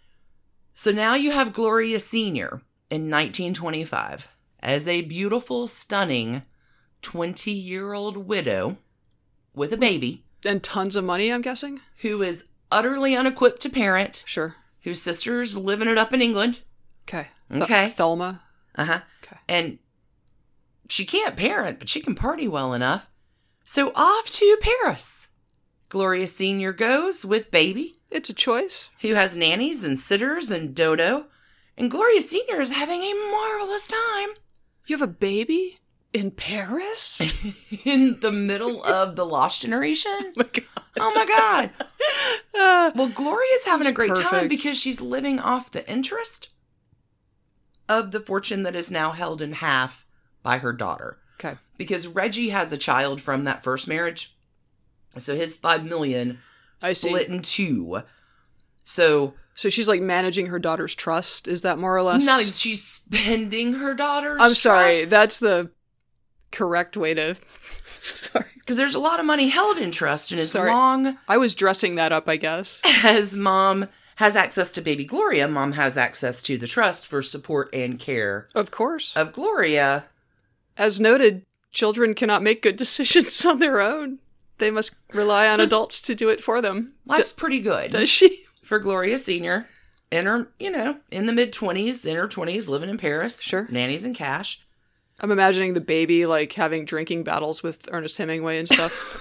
Speaker 2: So now you have Gloria Senior in nineteen twenty-five as a beautiful, stunning twenty-year-old widow with a baby.
Speaker 1: And tons of money, I'm guessing?
Speaker 2: Who is utterly unequipped to parent,
Speaker 1: Sure.
Speaker 2: whose sister's living it up in England.
Speaker 1: Okay. Th-
Speaker 2: Okay.
Speaker 1: Thelma.
Speaker 2: Uh-huh.
Speaker 1: Okay.
Speaker 2: And she can't parent, but she can party well enough. So off to Paris. Gloria Senior goes with baby,
Speaker 1: It's a choice.
Speaker 2: who has nannies and sitters and Dodo. And Gloria Senior is having a marvelous time.
Speaker 1: You have a baby in Paris?
Speaker 2: In the middle of the Lost Generation.
Speaker 1: Oh my God.
Speaker 2: Oh my God.
Speaker 1: Uh,
Speaker 2: Well, Gloria's having a
Speaker 1: That's
Speaker 2: great time
Speaker 1: perfect.
Speaker 2: because she's living off the interest of the fortune that is now held in half by her daughter.
Speaker 1: Okay.
Speaker 2: Because Reggie has a child from that first marriage. So his five million
Speaker 1: I
Speaker 2: split
Speaker 1: see.
Speaker 2: in two. So
Speaker 1: So she's like managing her daughter's trust. Is that more or less?
Speaker 2: not she's spending her daughter's
Speaker 1: I'm sorry.
Speaker 2: trust.
Speaker 1: That's the correct way to. Sorry.
Speaker 2: Because there's a lot of money held in trust, and as
Speaker 1: Sorry.
Speaker 2: long
Speaker 1: I was dressing that up, I guess.
Speaker 2: as mom has access to baby Gloria, mom has access to the trust for support and care
Speaker 1: Of course.
Speaker 2: of Gloria.
Speaker 1: As noted, children cannot make good decisions on their own. They must rely on adults to do it for them.
Speaker 2: Life's pretty good
Speaker 1: Does she?
Speaker 2: for Gloria Senior in her, you know, in the mid-twenties, in her twenties, living in Paris.
Speaker 1: Sure.
Speaker 2: Nannies and cash.
Speaker 1: I'm imagining the baby like having drinking battles with Ernest Hemingway and stuff.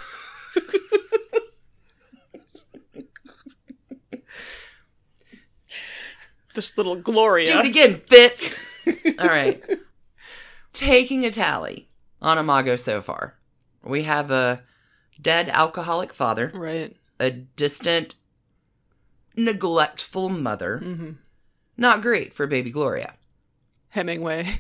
Speaker 1: This little Gloria.
Speaker 2: Do it again, Fitz. All right. Taking a tally on Imago so far. We have a dead alcoholic father,
Speaker 1: Right.
Speaker 2: a distant, neglectful mother.
Speaker 1: Mm-hmm.
Speaker 2: Not great for baby Gloria.
Speaker 1: Hemingway.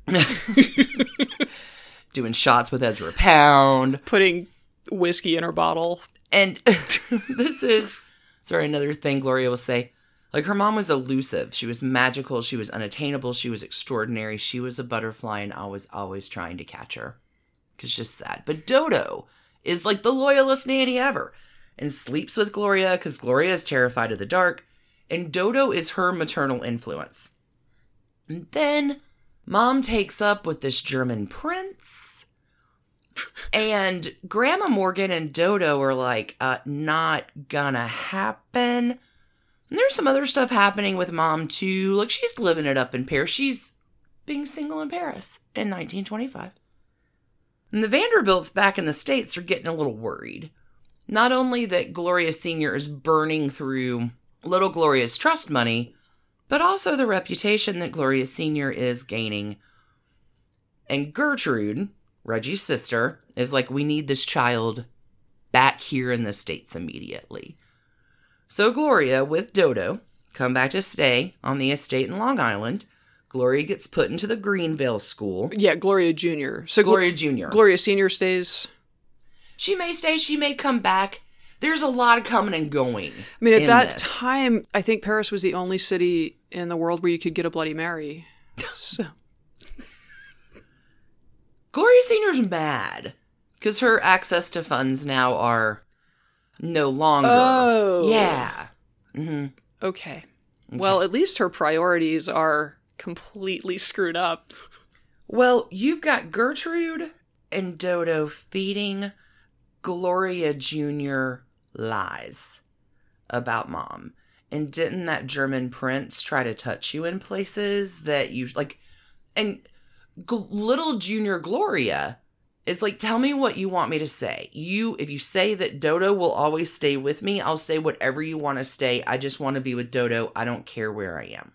Speaker 2: Doing shots with Ezra Pound.
Speaker 1: Putting whiskey in her bottle.
Speaker 2: And this is, sorry, another thing Gloria will say. Like, her mom was elusive. She was magical. She was unattainable. She was extraordinary. She was a butterfly, and I was always trying to catch her. It's just sad. But Dodo is like the loyalest nanny ever and sleeps with Gloria because Gloria is terrified of the dark. And Dodo is her maternal influence. And then mom takes up with this German prince. And Grandma Morgan and Dodo are like, uh, not gonna happen. And there's some other stuff happening with mom, too. Like, she's living it up in Paris. She's being single in Paris in nineteen twenty-five. And the Vanderbilts back in the States are getting a little worried. Not only that Gloria Senior is burning through little Gloria's trust money, but also the reputation that Gloria Senior is gaining. And Gertrude, Reggie's sister, is like, we need this child back here in the States immediately. So Gloria, with Dodo, come back to stay on the estate in Long Island. Gloria gets put into the Greenville School.
Speaker 1: Yeah, Gloria Junior So
Speaker 2: Gloria Junior
Speaker 1: Gloria Senior stays.
Speaker 2: She may stay, she may come back. There's a lot of coming and going.
Speaker 1: I mean, at
Speaker 2: in
Speaker 1: that
Speaker 2: this.
Speaker 1: time, I think Paris was the only city in the world where you could get a Bloody Mary. So.
Speaker 2: Gloria Senior's mad because her access to funds now are no longer.
Speaker 1: Oh.
Speaker 2: Yeah. Mm-hmm.
Speaker 1: Okay. Well, at least her priorities are completely screwed up.
Speaker 2: Well, you've got Gertrude and Dodo feeding Gloria Junior lies about mom. And didn't that German prince try to touch you in places that you, like, and G- little Junior Gloria is like, tell me what you want me to say. You, if you say that Dodo will always stay with me, I'll say whatever you want to stay. I just want to be with Dodo. I don't care where I am.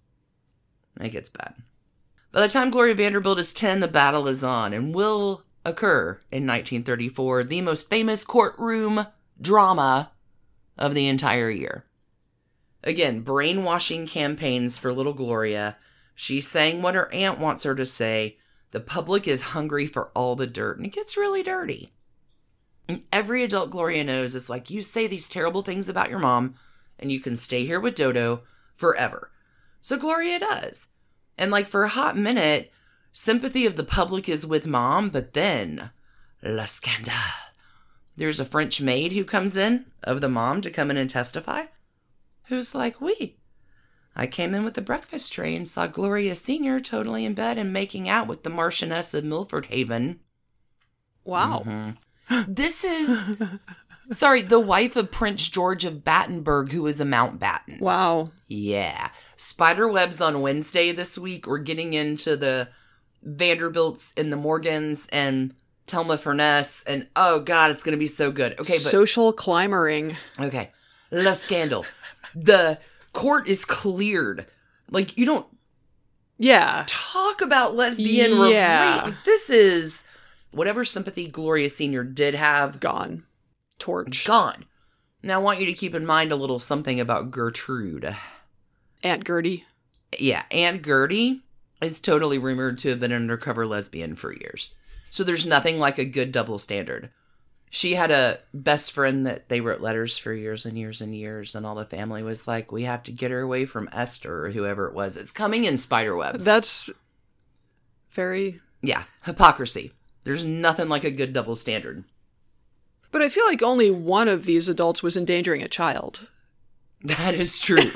Speaker 2: It gets bad. By the time Gloria Vanderbilt is ten, the battle is on and will occur in nineteen thirty-four, the most famous courtroom drama of the entire year. Again, brainwashing campaigns for little Gloria. She's saying what her aunt wants her to say. The public is hungry for all the dirt, and it gets really dirty. And every adult Gloria knows is like, you say these terrible things about your mom, and you can stay here with Dodo forever. So Gloria does. And like for a hot minute, sympathy of the public is with mom, but then, la scandale. There's a French maid who comes in of the mom to come in and testify, who's like, oui. I came in with the breakfast tray and saw Gloria Senior totally in bed and making out with the Marchioness of Milford Haven.
Speaker 1: Wow.
Speaker 2: Mm-hmm. This is, sorry, the wife of Prince George of Battenberg, who is a Mountbatten.
Speaker 1: Wow.
Speaker 2: Yeah. Spiderwebs on Wednesday this week. We're getting into the Vanderbilts and the Morgans and Thelma Furness. And, oh, God, it's going to be so good. Okay, but...
Speaker 1: Social climbering.
Speaker 2: Okay. Le Scandal. The... court is cleared. Like, you don't
Speaker 1: Yeah.
Speaker 2: talk about lesbian
Speaker 1: Yeah.
Speaker 2: rela- This is whatever sympathy Gloria Senior did have.
Speaker 1: Gone. Torched.
Speaker 2: Gone. Now, I want you to keep in mind a little something about Gertrude.
Speaker 1: Aunt Gertie.
Speaker 2: Yeah, Aunt Gertie is totally rumored to have been an undercover lesbian for years. So there's nothing like a good double standard. She had a best friend that they wrote letters for years and years and years, and all the family was like, we have to get her away from Esther or whoever it was. It's coming in spiderwebs.
Speaker 1: That's very...
Speaker 2: Yeah, hypocrisy. There's nothing like a good double standard.
Speaker 1: But I feel like only one of these adults was endangering a child.
Speaker 2: That is true.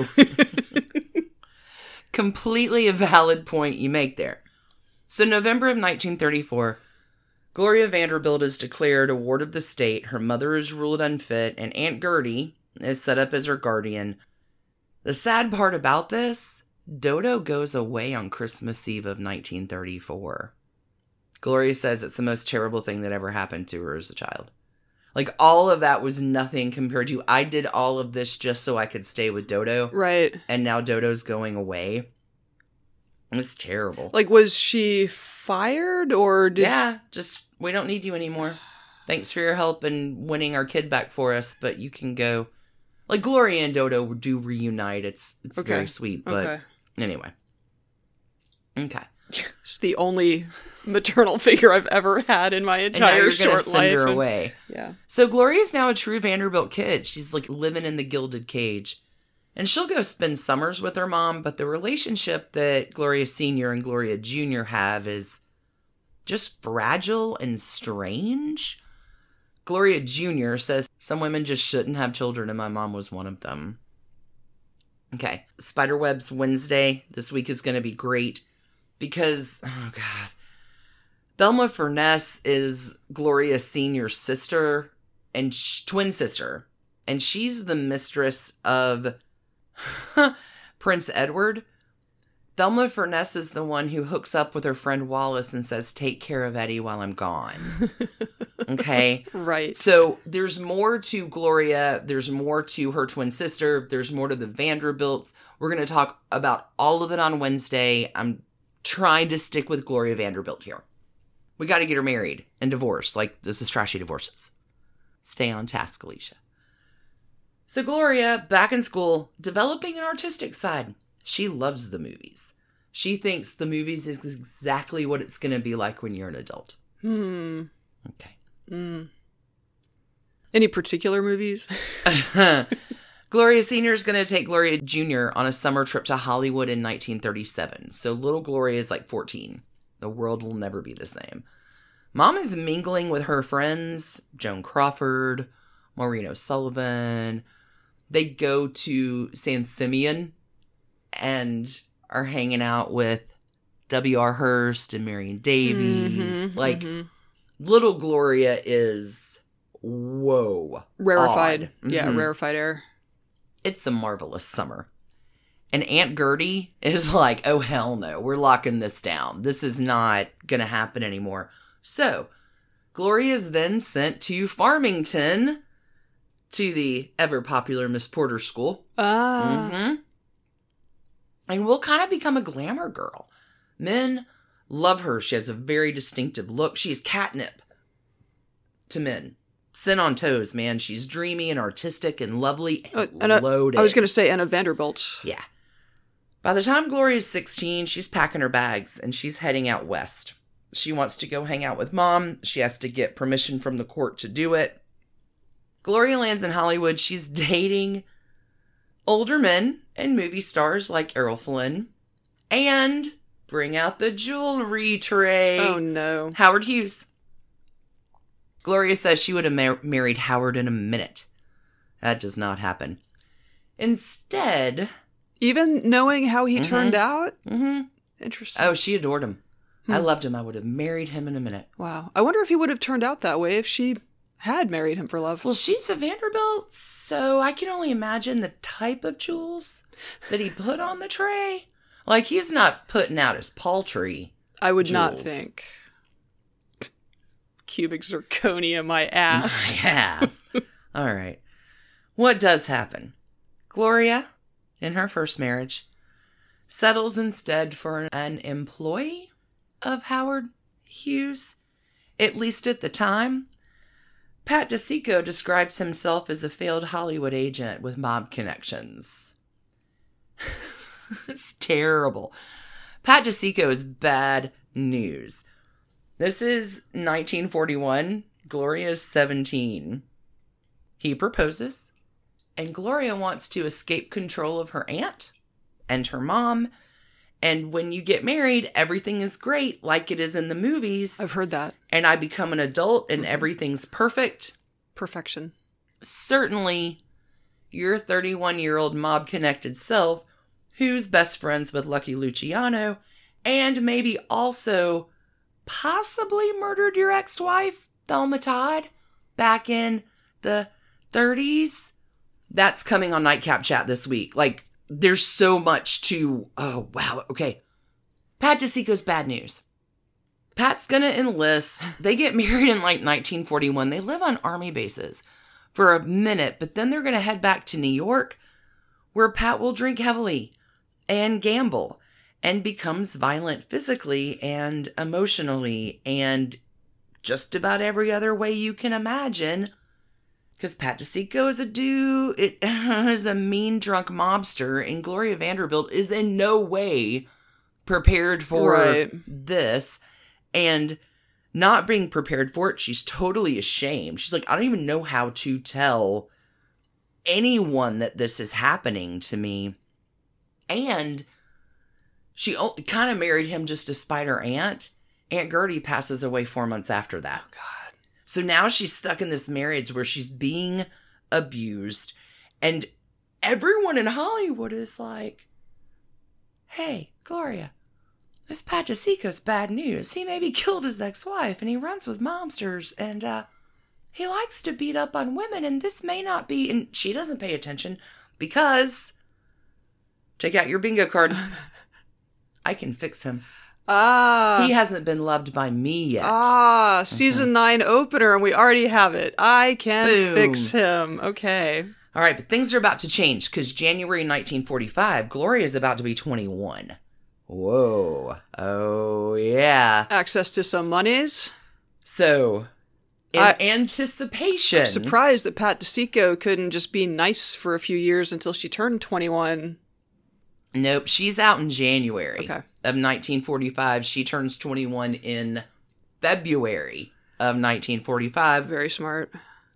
Speaker 2: Completely a valid point you make there. So November of nineteen thirty-four, Gloria Vanderbilt is declared a ward of the state, her mother is ruled unfit, and Aunt Gertie is set up as her guardian. The sad part about this, Dodo goes away on Christmas Eve of nineteen thirty-four. Gloria says it's the most terrible thing that ever happened to her as a child. Like, all of that was nothing compared to, I did all of this just so I could stay with Dodo.
Speaker 1: Right.
Speaker 2: And now Dodo's going away. It's terrible.
Speaker 1: Like, was she fired or did...
Speaker 2: Yeah, just, we don't need you anymore. Thanks for your help in winning our kid back for us, but you can go. Like, Gloria and Dodo do reunite. It's it's
Speaker 1: Okay.
Speaker 2: very sweet, but
Speaker 1: Okay.
Speaker 2: anyway. Okay.
Speaker 1: It's the only maternal figure I've ever had in my
Speaker 2: And now
Speaker 1: entire
Speaker 2: you're
Speaker 1: short
Speaker 2: going to send
Speaker 1: life.
Speaker 2: her
Speaker 1: and-
Speaker 2: away.
Speaker 1: Yeah.
Speaker 2: So Gloria's now a true Vanderbilt kid. She's like living in the gilded cage. And she'll go spend summers with her mom, but the relationship that Gloria Senior and Gloria Junior have is just fragile and strange. Gloria Junior says, some women just shouldn't have children, and my mom was one of them. Okay, Spiderwebs Wednesday this week is going to be great because, oh God, Thelma Furness is Gloria Senior's sister and sh- twin sister, and she's the mistress of Prince Edward. Thelma Furness is the one who hooks up with her friend Wallace and says, take care of Eddie while I'm gone. Okay?
Speaker 1: Right.
Speaker 2: So there's more to Gloria. There's more to her twin sister. There's more to the Vanderbilts. We're going to talk about all of it on Wednesday. I'm trying to stick with Gloria Vanderbilt here. We got to get her married and divorced. Like, this is trashy divorces. Stay on task, Alicia. So Gloria, back in school, developing an artistic side. She loves the movies. She thinks the movies is exactly what it's going to be like when you're an adult.
Speaker 1: Hmm.
Speaker 2: Okay.
Speaker 1: Mm. Any particular movies?
Speaker 2: Gloria Senior is going to take Gloria Junior on a summer trip to Hollywood in nineteen thirty-seven. So little Gloria is like fourteen. The world will never be the same. Mom is mingling with her friends, Joan Crawford, Maureen O'Sullivan. They go to San Simeon and are hanging out with W R Hearst and Marion Davies.
Speaker 1: Mm-hmm,
Speaker 2: like,
Speaker 1: mm-hmm.
Speaker 2: little Gloria is, whoa.
Speaker 1: Rarefied.
Speaker 2: odd.
Speaker 1: Yeah,
Speaker 2: Mhm.
Speaker 1: rarefied air.
Speaker 2: It's a marvelous summer. And Aunt Gertie is like, oh, hell no. We're locking this down. This is not going to happen anymore. So, Gloria is then sent to Farmington to the ever-popular Miss Porter School.
Speaker 1: Ah.
Speaker 2: Mm-hmm. And will kind of become a glamour girl. Men love her. She has a very distinctive look. She's catnip to men. Sin on toes, man. She's dreamy and artistic and lovely and,
Speaker 1: Uh, and I-
Speaker 2: loaded.
Speaker 1: I was going to say Anna Vanderbilt.
Speaker 2: Yeah. By the time Gloria's sixteen, she's packing her bags and she's heading out west. She wants to go hang out with Mom. She has to get permission from the court to do it. Gloria lands in Hollywood. She's dating older men and movie stars like Errol Flynn. And bring out the jewelry tray.
Speaker 1: Oh, no.
Speaker 2: Howard Hughes. Gloria says she would have mar- married Howard in a minute. That does not happen. Instead...
Speaker 1: Even knowing how he
Speaker 2: Mhm.
Speaker 1: turned out?
Speaker 2: Mm-hmm.
Speaker 1: Interesting.
Speaker 2: Oh, she adored him. I
Speaker 1: Hmm.
Speaker 2: loved him. I would have married him in a minute.
Speaker 1: Wow. I wonder if he would have turned out that way if she had married him for love.
Speaker 2: Well, she's a Vanderbilt, so I can only imagine the type of jewels that he put on the tray. Like, he's not putting out his paltry.
Speaker 1: I would not
Speaker 2: jewels.
Speaker 1: think. Cubic zirconia, my ass.
Speaker 2: Yes. All right. What does happen? Gloria, in her first marriage, settles instead for an employee of Howard Hughes, at least at the time. Pat DeSico describes himself as a failed Hollywood agent with mob connections. It's terrible. Pat DeSico is bad news. This is nineteen forty-one. Gloria's seventeen. He proposes, and Gloria wants to escape control of her aunt and her mom. And when you get married, everything is great, like it is in the movies.
Speaker 1: I've heard that.
Speaker 2: And I become an adult, and
Speaker 1: Mm-hmm.
Speaker 2: everything's perfect.
Speaker 1: Perfection.
Speaker 2: Certainly, your thirty-one-year-old mob-connected self, who's best friends with Lucky Luciano, and maybe also possibly murdered your ex-wife, Thelma Todd, back in the thirties. That's coming on Nightcap Chat this week. Like, there's so much to... Oh, wow. Okay. Pat DeSico's bad news. Pat's gonna enlist. They get married in, like, nineteen forty-one. They live on army bases for a minute, but then they're gonna head back to New York, where Pat will drink heavily and gamble and becomes violent physically and emotionally and just about every other way you can imagine. Because Pat DeSico is a dude, it is a mean drunk mobster, and Gloria Vanderbilt is in no way prepared for
Speaker 1: Right.
Speaker 2: this. And not being prepared for it, she's totally ashamed. She's like, I don't even know how to tell anyone that this is happening to me. And she kind of married him just to spite her aunt. Aunt Gertie passes away four months after that.
Speaker 1: Oh, God.
Speaker 2: So now she's stuck in this marriage where she's being abused. And everyone in Hollywood is like, hey, Gloria, this Pat DeSico's bad news. He maybe killed his ex-wife and he runs with mobsters and uh, he likes to beat up on women and this may not be... And she doesn't pay attention because... Check out your bingo card. I can fix him.
Speaker 1: Ah.
Speaker 2: He hasn't been loved by me yet.
Speaker 1: Ah, season nine opener, and we already have it. I can
Speaker 2: Boom.
Speaker 1: fix him. Okay.
Speaker 2: All right, but things are about to change because January nineteen forty-five, Gloria is about to be twenty-one. Whoa. Oh, yeah.
Speaker 1: Access to some monies.
Speaker 2: So, in
Speaker 1: I-
Speaker 2: anticipation...
Speaker 1: I'm surprised that Pat DeSico couldn't just be nice for a few years until she turned twenty-one.
Speaker 2: Nope, she's out in January
Speaker 1: Okay.
Speaker 2: of nineteen forty-five. She turns twenty-one in February of nineteen forty-five.
Speaker 1: Very smart.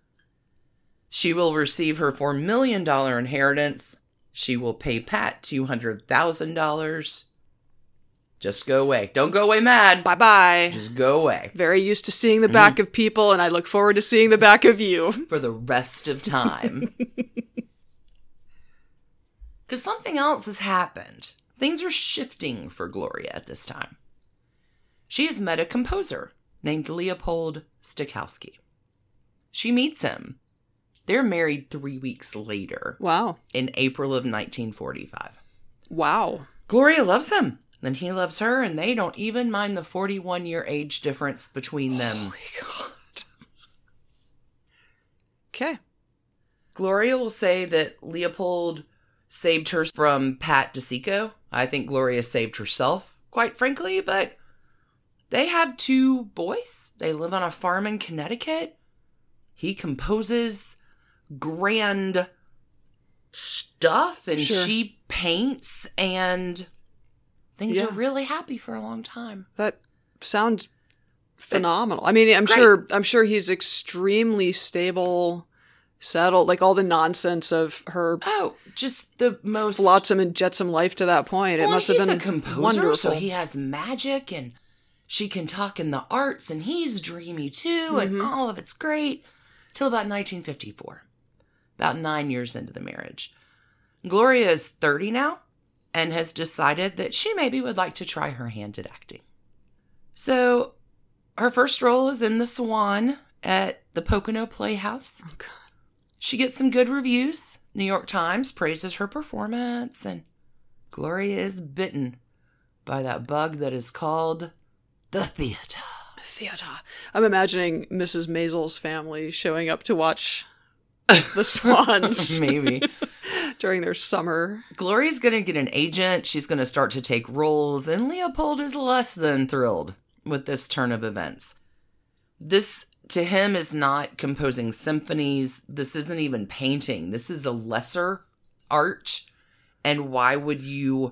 Speaker 2: She will receive her four million dollars inheritance. She will pay Pat two hundred thousand dollars. Just go away. Don't go away mad.
Speaker 1: Bye-bye.
Speaker 2: Just go away.
Speaker 1: Very used to seeing the back of people, and I look forward to seeing the back of you.
Speaker 2: For the rest of time. Because something else has happened. Things are shifting for Gloria at this time. She has met a composer named Leopold Stokowski. She meets him. They're married three weeks later,
Speaker 1: Wow.
Speaker 2: in April of nineteen forty-five.
Speaker 1: Wow.
Speaker 2: Gloria loves him, and he loves her, and they don't even mind the forty-one-year age difference between them.
Speaker 1: Holy God. Okay.
Speaker 2: Gloria will say that Leopold saved her from Pat DeSico. I think Gloria saved herself, quite frankly, but they have two boys. They live on a farm in Connecticut. He composes grand stuff, and
Speaker 1: Sure.
Speaker 2: she paints, and things
Speaker 1: Yeah.
Speaker 2: are really happy for a long time.
Speaker 1: That sounds phenomenal. I mean, I'm
Speaker 2: great.
Speaker 1: sure I'm sure he's extremely stable, settled, like all the nonsense of her
Speaker 2: Oh, just the most...
Speaker 1: flotsam and jetsam life to that point. It
Speaker 2: Well,
Speaker 1: must have
Speaker 2: he's
Speaker 1: been
Speaker 2: a composer,
Speaker 1: wonderful.
Speaker 2: so he has magic, and she can talk in the arts, and he's dreamy too, and
Speaker 1: Mhm.
Speaker 2: all of it's great. Till about nineteen fifty-four, about nine years into the marriage. Gloria is thirty now, and has decided that she maybe would like to try her hand at acting. So, her first role is in The Swan at the Pocono Playhouse.
Speaker 1: Oh, God.
Speaker 2: She gets some good reviews. New York Times praises her performance, and Gloria is bitten by that bug that is called the theater.
Speaker 1: Theater. I'm imagining Missus Maisel's family showing up to watch the Swans
Speaker 2: Maybe.
Speaker 1: during their summer.
Speaker 2: Gloria's going to get an agent. She's going to start to take roles, and Leopold is less than thrilled with this turn of events. This, to him, is not composing symphonies. This isn't even painting. This is a lesser art. And why would you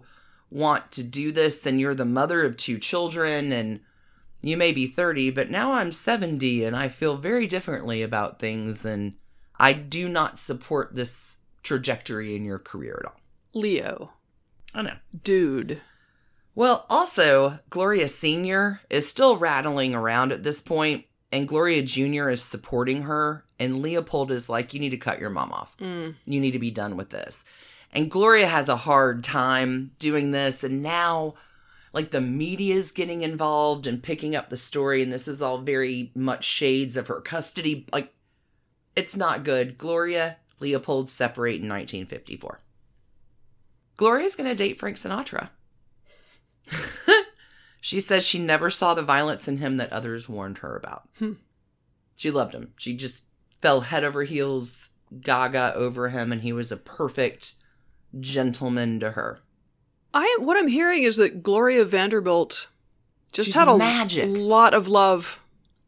Speaker 2: want to do this, and you're the mother of two children, and you may be thirty, but now I'm seventy, and I feel very differently about things, and I do not support this trajectory in your career at all.
Speaker 1: Leo.
Speaker 2: I know.
Speaker 1: Dude.
Speaker 2: Well, also, Gloria Senior is still rattling around at this point, and Gloria Junior is supporting her, and Leopold is like, you need to cut your mom off.
Speaker 1: Mm.
Speaker 2: You need to be done with this. And Gloria has a hard time doing this, and now, like, the media is getting involved and picking up the story, and this is all very much shades of her custody. Like, it's not good. Gloria, Leopold separate in nineteen fifty-four. Gloria's going to date Frank Sinatra. She says she never saw the violence in him that others warned her about.
Speaker 1: Hmm.
Speaker 2: She loved him. She just fell head over heels, gaga over him, and he was a perfect gentleman to her.
Speaker 1: I what I'm hearing is that Gloria Vanderbilt just
Speaker 2: She's
Speaker 1: had a
Speaker 2: magic.
Speaker 1: lot of love.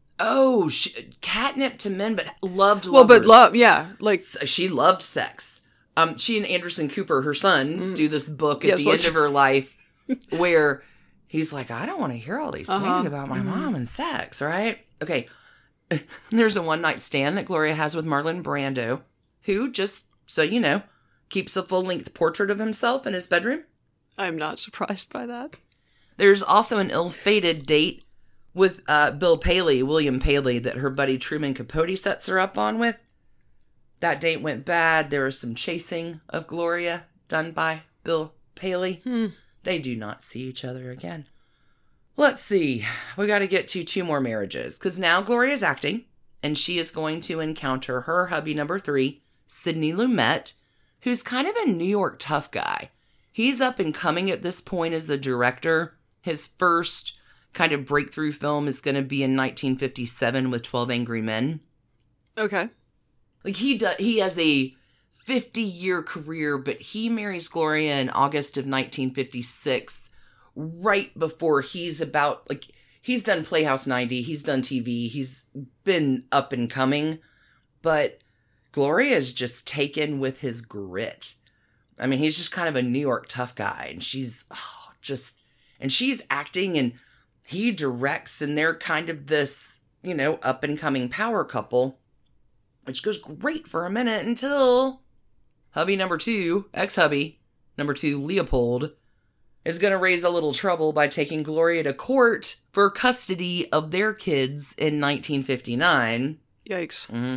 Speaker 2: Oh, she, catnip to men, but loved
Speaker 1: Well,
Speaker 2: lovers.
Speaker 1: but love, yeah, like
Speaker 2: She loved sex. Um, she and Anderson Cooper, her son,
Speaker 1: Mm.
Speaker 2: do this book at
Speaker 1: Yes,
Speaker 2: the
Speaker 1: let's-
Speaker 2: end of her life where he's like, I don't want to hear all these
Speaker 1: Uh-huh.
Speaker 2: things about my
Speaker 1: Mhm.
Speaker 2: mom and sex, right? Okay. There's a one-night stand that Gloria has with Marlon Brando, who, just so you know, keeps a full-length portrait of himself in his bedroom.
Speaker 1: I'm not surprised by that.
Speaker 2: There's also an ill-fated date with uh, Bill Paley, William Paley, that her buddy Truman Capote sets her up on with. That date went bad. There was some chasing of Gloria done by Bill Paley.
Speaker 1: Hmm.
Speaker 2: They do not see each other again. Let's see. We got to get to two more marriages, because now Gloria's acting, and she is going to encounter her hubby number three, Sidney Lumet, who's kind of a New York tough guy. He's up and coming at this point as a director. His first kind of breakthrough film is going to be in nineteen fifty-seven with twelve Angry Men.
Speaker 1: Okay.
Speaker 2: Like, he does, he has a fifty-year career, but he marries Gloria in August of nineteen fifty-six, right before he's about, like, he's done Playhouse ninety, he's done T V, he's been up and coming, but Gloria is just taken with his grit. I mean, he's just kind of a New York tough guy, and she's oh, just, and she's acting, and he directs, and they're kind of this, you know, up and coming power couple, which goes great for a minute until hubby number two, ex-hubby number two, Leopold, is going to raise a little trouble by taking Gloria to court for custody of their kids in nineteen fifty-nine.
Speaker 1: Yikes.
Speaker 2: Mm-hmm.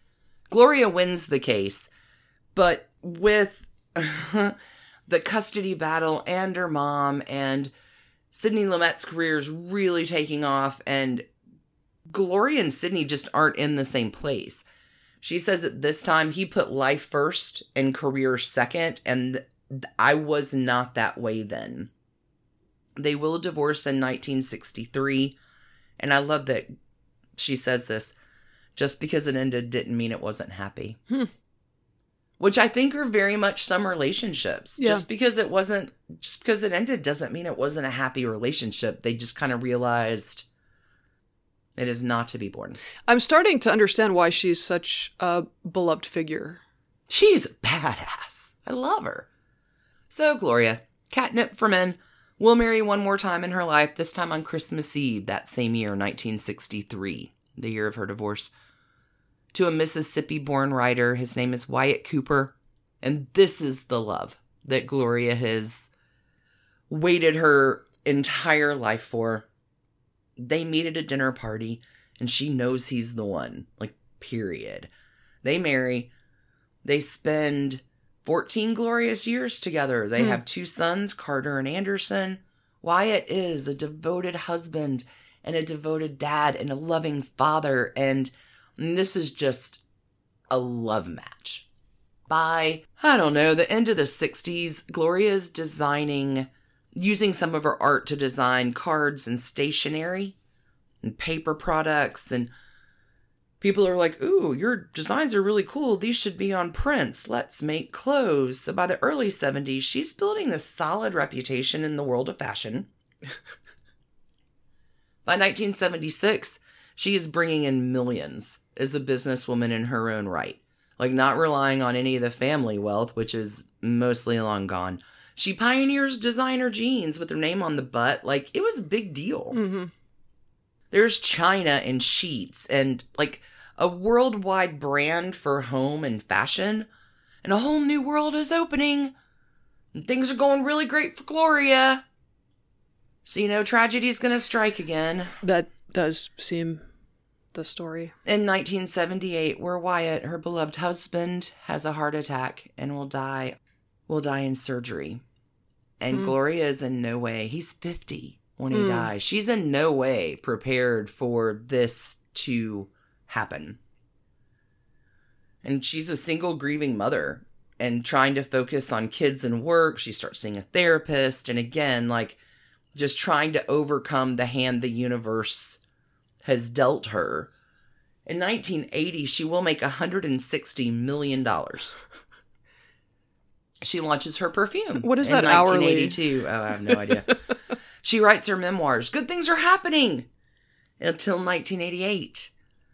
Speaker 2: Gloria wins the case, but with the custody battle and her mom, and Sidney Lumet's career is really taking off, and Gloria and Sidney just aren't in the same place. She says at this time he put life first and career second, and I was not that way then. They will divorce in nineteen sixty-three, and I love that she says this. Just because it ended didn't mean it wasn't happy.
Speaker 1: Hmm.
Speaker 2: Which I think are very much some relationships.
Speaker 1: Yeah.
Speaker 2: Just because it wasn't, just because it ended doesn't mean it wasn't a happy relationship. They just kind of realized it is not to be born.
Speaker 1: I'm starting to understand why she's such a beloved figure.
Speaker 2: She's badass. I love her. So Gloria, catnip for men, will marry one more time in her life, this time on Christmas Eve that same year, nineteen sixty-three, the year of her divorce, to a Mississippi-born writer. His name is Wyatt Cooper, and this is the love that Gloria has waited her entire life for. They meet at a dinner party, and she knows he's the one, like, period. They marry. They spend fourteen glorious years together. They
Speaker 1: Hmm.
Speaker 2: have two sons, Carter and Anderson. Wyatt is a devoted husband and a devoted dad and a loving father, and this is just a love match. By, I don't know, the end of the sixties, Gloria's designing, using some of her art to design cards and stationery and paper products, and people are like, ooh, your designs are really cool. These should be on prints. Let's make clothes. So by the early seventies, she's building this solid reputation in the world of fashion. By nineteen seventy-six, she is bringing in millions as a businesswoman in her own right. Like, not relying on any of the family wealth, which is mostly long gone. She pioneers designer jeans with her name on the butt. Like, it was a big deal.
Speaker 1: Mm-hmm.
Speaker 2: There's China and sheets and, like, a worldwide brand for home and fashion. And a whole new world is opening. And things are going really great for Gloria. So, you know, tragedy's gonna strike again.
Speaker 1: That does seem the story.
Speaker 2: In nineteen seventy-eight, where Wyatt, her beloved husband, has a heart attack and will die, will die in surgery. And mm. Gloria is in no way, he's fifty when he mm. dies. She's in no way prepared for this to happen. And she's a single grieving mother and trying to focus on kids and work. She starts seeing a therapist. And again, like, just trying to overcome the hand the universe has dealt her. In nineteen eighty, she will make one hundred sixty million dollars. She launches her perfume.
Speaker 1: What is
Speaker 2: in
Speaker 1: that
Speaker 2: nineteen
Speaker 1: hourly?
Speaker 2: eighty-two. Oh, I have no idea. She writes her memoirs. Good things are happening. Until nineteen eighty-eight.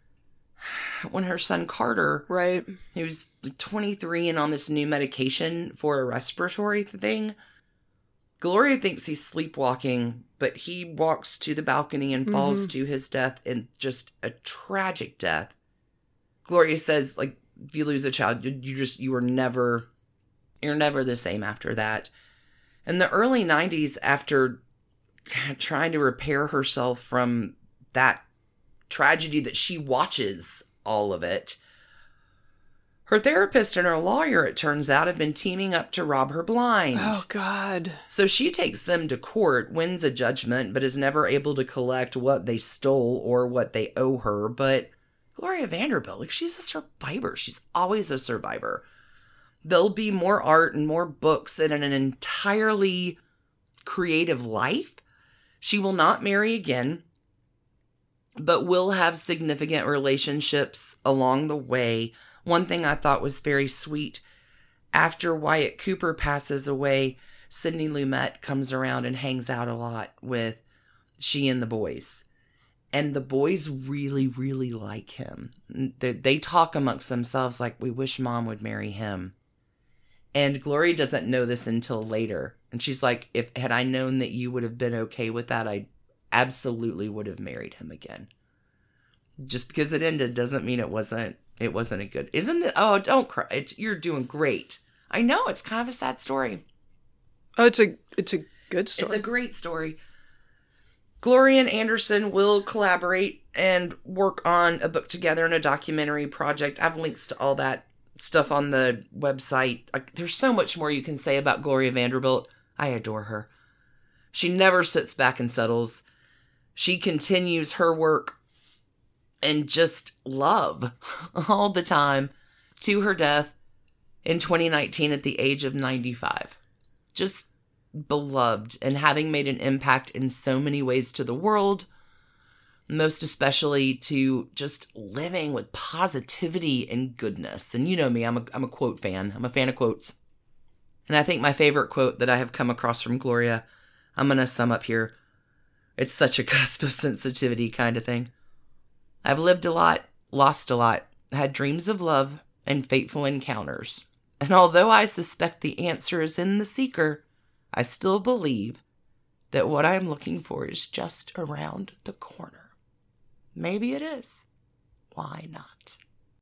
Speaker 2: When her son Carter,
Speaker 1: right,
Speaker 2: he was twenty-three and on this new medication for a respiratory thing. Gloria thinks he's sleepwalking, but he walks to the balcony and falls mm-hmm. to his death in just a tragic death. Gloria says, like, if you lose a child, you, you just, you were never, you're never the same after that. In the early nineties, after trying to repair herself from that tragedy that she watches all of it, her therapist and her lawyer, it turns out, have been teaming up to rob her blind.
Speaker 1: Oh, God.
Speaker 2: So she takes them to court, wins a judgment, but is never able to collect what they stole or what they owe her. But Gloria Vanderbilt, like, she's a survivor. She's always a survivor. There'll be more art and more books and an entirely creative life. She will not marry again, but will have significant relationships along the way. One thing I thought was very sweet, after Wyatt Cooper passes away, Sidney Lumet comes around and hangs out a lot with she and the boys. And the boys really, really like him. They, they talk amongst themselves like, we wish Mom would marry him. And Gloria doesn't know this until later. And she's like, if had I known that you would have been okay with that, I absolutely would have married him again. Just because it ended doesn't mean it wasn't it wasn't a good. Isn't it? Oh, don't cry. It's, you're doing great. I know, it's kind of a sad story.
Speaker 1: Oh, it's a it's a good story.
Speaker 2: It's a great story. Gloria and Anderson will collaborate and work on a book together and a documentary project. I have links to all that stuff on the website. Like, there's so much more you can say about Gloria Vanderbilt. I adore her. She never sits back and settles. She continues her work and just love all the time to her death in twenty nineteen at the age of ninety-five. Just beloved and having made an impact in so many ways to the world, most especially to just living with positivity and goodness. And you know me, I'm a, I'm a quote fan. I'm a fan of quotes. And I think my favorite quote that I have come across from Gloria, I'm going to sum up here. It's such a cusp of sensitivity kind of thing. I've lived a lot, lost a lot, had dreams of love and fateful encounters. And although I suspect the answer is in the seeker, I still believe that what I'm looking for is just around the corner. Maybe it is. Why not?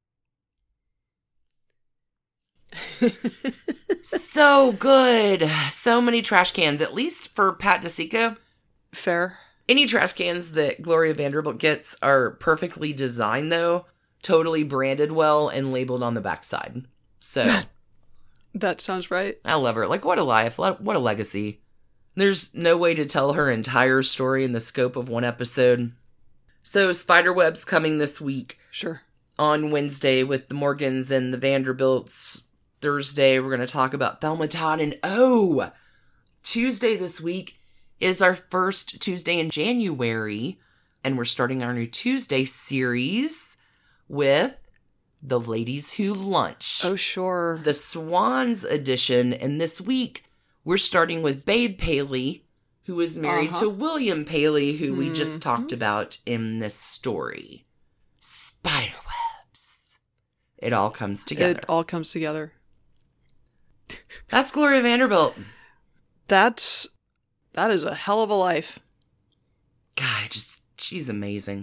Speaker 2: So good. So many trash cans, at least for Pat DeSico.
Speaker 1: Fair.
Speaker 2: Any trash cans that Gloria Vanderbilt gets are perfectly designed, though, totally branded well and labeled on the backside. So
Speaker 1: that sounds right.
Speaker 2: I love her. Like, what a life. What a legacy. There's no way to tell her entire story in the scope of one episode. So Spiderweb's coming this week.
Speaker 1: Sure.
Speaker 2: On Wednesday with the Morgans and the Vanderbilts. Thursday, we're going to talk about Thelma Todd and oh, Tuesday this week is our first Tuesday in January, and we're starting our new Tuesday series with The Ladies Who Lunch.
Speaker 1: Oh, sure.
Speaker 2: The Swans edition, and this week we're starting with Babe Paley, who is married uh-huh. to William Paley, who mm-hmm. we just talked about in this story. Spiderwebs. It all comes together.
Speaker 1: It all comes together.
Speaker 2: That's Gloria Vanderbilt.
Speaker 1: That's, that is a hell of a life.
Speaker 2: God, just, she's amazing.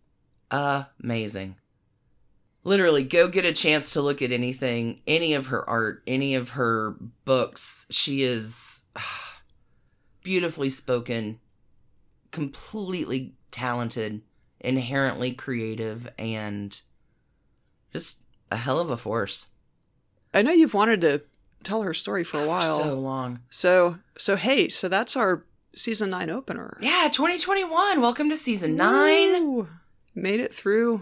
Speaker 2: Amazing. Literally, go get a chance to look at anything, any of her art, any of her books. She is ah, beautifully spoken, completely talented, inherently creative, and just a hell of a force.
Speaker 1: I know you've wanted to tell her story for a while.
Speaker 2: For so long.
Speaker 1: So, so hey, so that's our season nine opener.
Speaker 2: Yeah, twenty twenty-one. Welcome to season nine.
Speaker 1: Woo! Made it through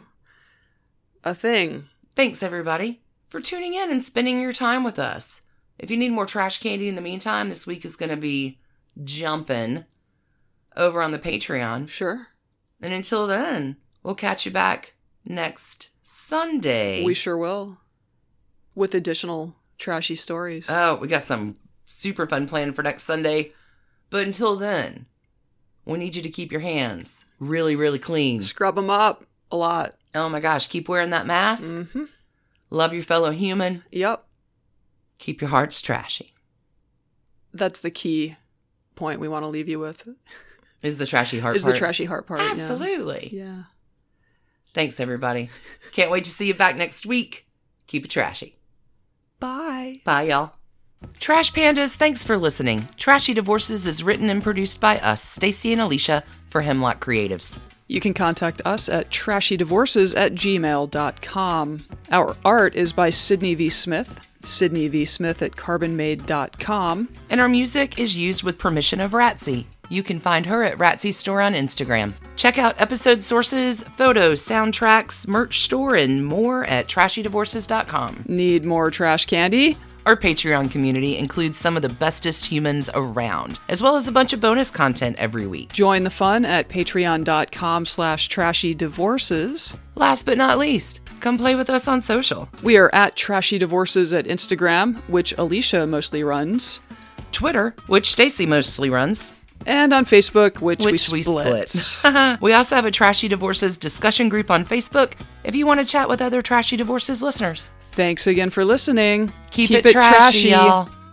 Speaker 1: a thing.
Speaker 2: Thanks, everybody, for tuning in and spending your time with us. If you need more trash candy in the meantime, this week is going to be jumping over on the Patreon.
Speaker 1: Sure.
Speaker 2: And until then, we'll catch you back next Sunday.
Speaker 1: We sure will. With additional trashy stories.
Speaker 2: Oh, we got some super fun planned for next Sunday. But until then, we need you to keep your hands really, really clean.
Speaker 1: Scrub them up a lot.
Speaker 2: Oh my gosh, keep wearing that mask.
Speaker 1: Mm-hmm.
Speaker 2: Love your fellow human.
Speaker 1: Yep.
Speaker 2: Keep your hearts trashy.
Speaker 1: That's the key point we want to leave you with.
Speaker 2: Is the trashy heart
Speaker 1: Is
Speaker 2: part.
Speaker 1: the trashy heart part.
Speaker 2: Absolutely.
Speaker 1: Yeah. yeah.
Speaker 2: Thanks, everybody. Can't wait to see you back next week. Keep it trashy.
Speaker 1: Bye.
Speaker 2: Bye, y'all. Trash Pandas, thanks for listening. Trashy Divorces is written and produced by us, Stacy and Alicia, for Hemlock Creatives.
Speaker 1: You can contact us at trashydivorces at gmail dot com. Our art is by Sydney V. Smith, Sydney V. Smith at carbonmade dot com.
Speaker 2: And our music is used with permission of Ratsy. You can find her at Ratsy's store on Instagram. Check out episode sources, photos, soundtracks, merch store, and more at trashy divorces dot com.
Speaker 1: Need more trash candy?
Speaker 2: Our Patreon community includes some of the bestest humans around, as well as a bunch of bonus content every week.
Speaker 1: Join the fun at patreon dot com slash trashy divorces.
Speaker 2: Last but not least, come play with us on social.
Speaker 1: We are at Trashy Divorces at Instagram, which Alicia mostly runs.
Speaker 2: Twitter, which Stacy mostly runs.
Speaker 1: And on Facebook, which,
Speaker 2: which
Speaker 1: we
Speaker 2: we
Speaker 1: split.
Speaker 2: split. We also have a Trashy Divorces discussion group on Facebook if you want to chat with other Trashy Divorces listeners.
Speaker 1: Thanks again for listening.
Speaker 2: Keep, Keep it, it trashy, trashy, y'all.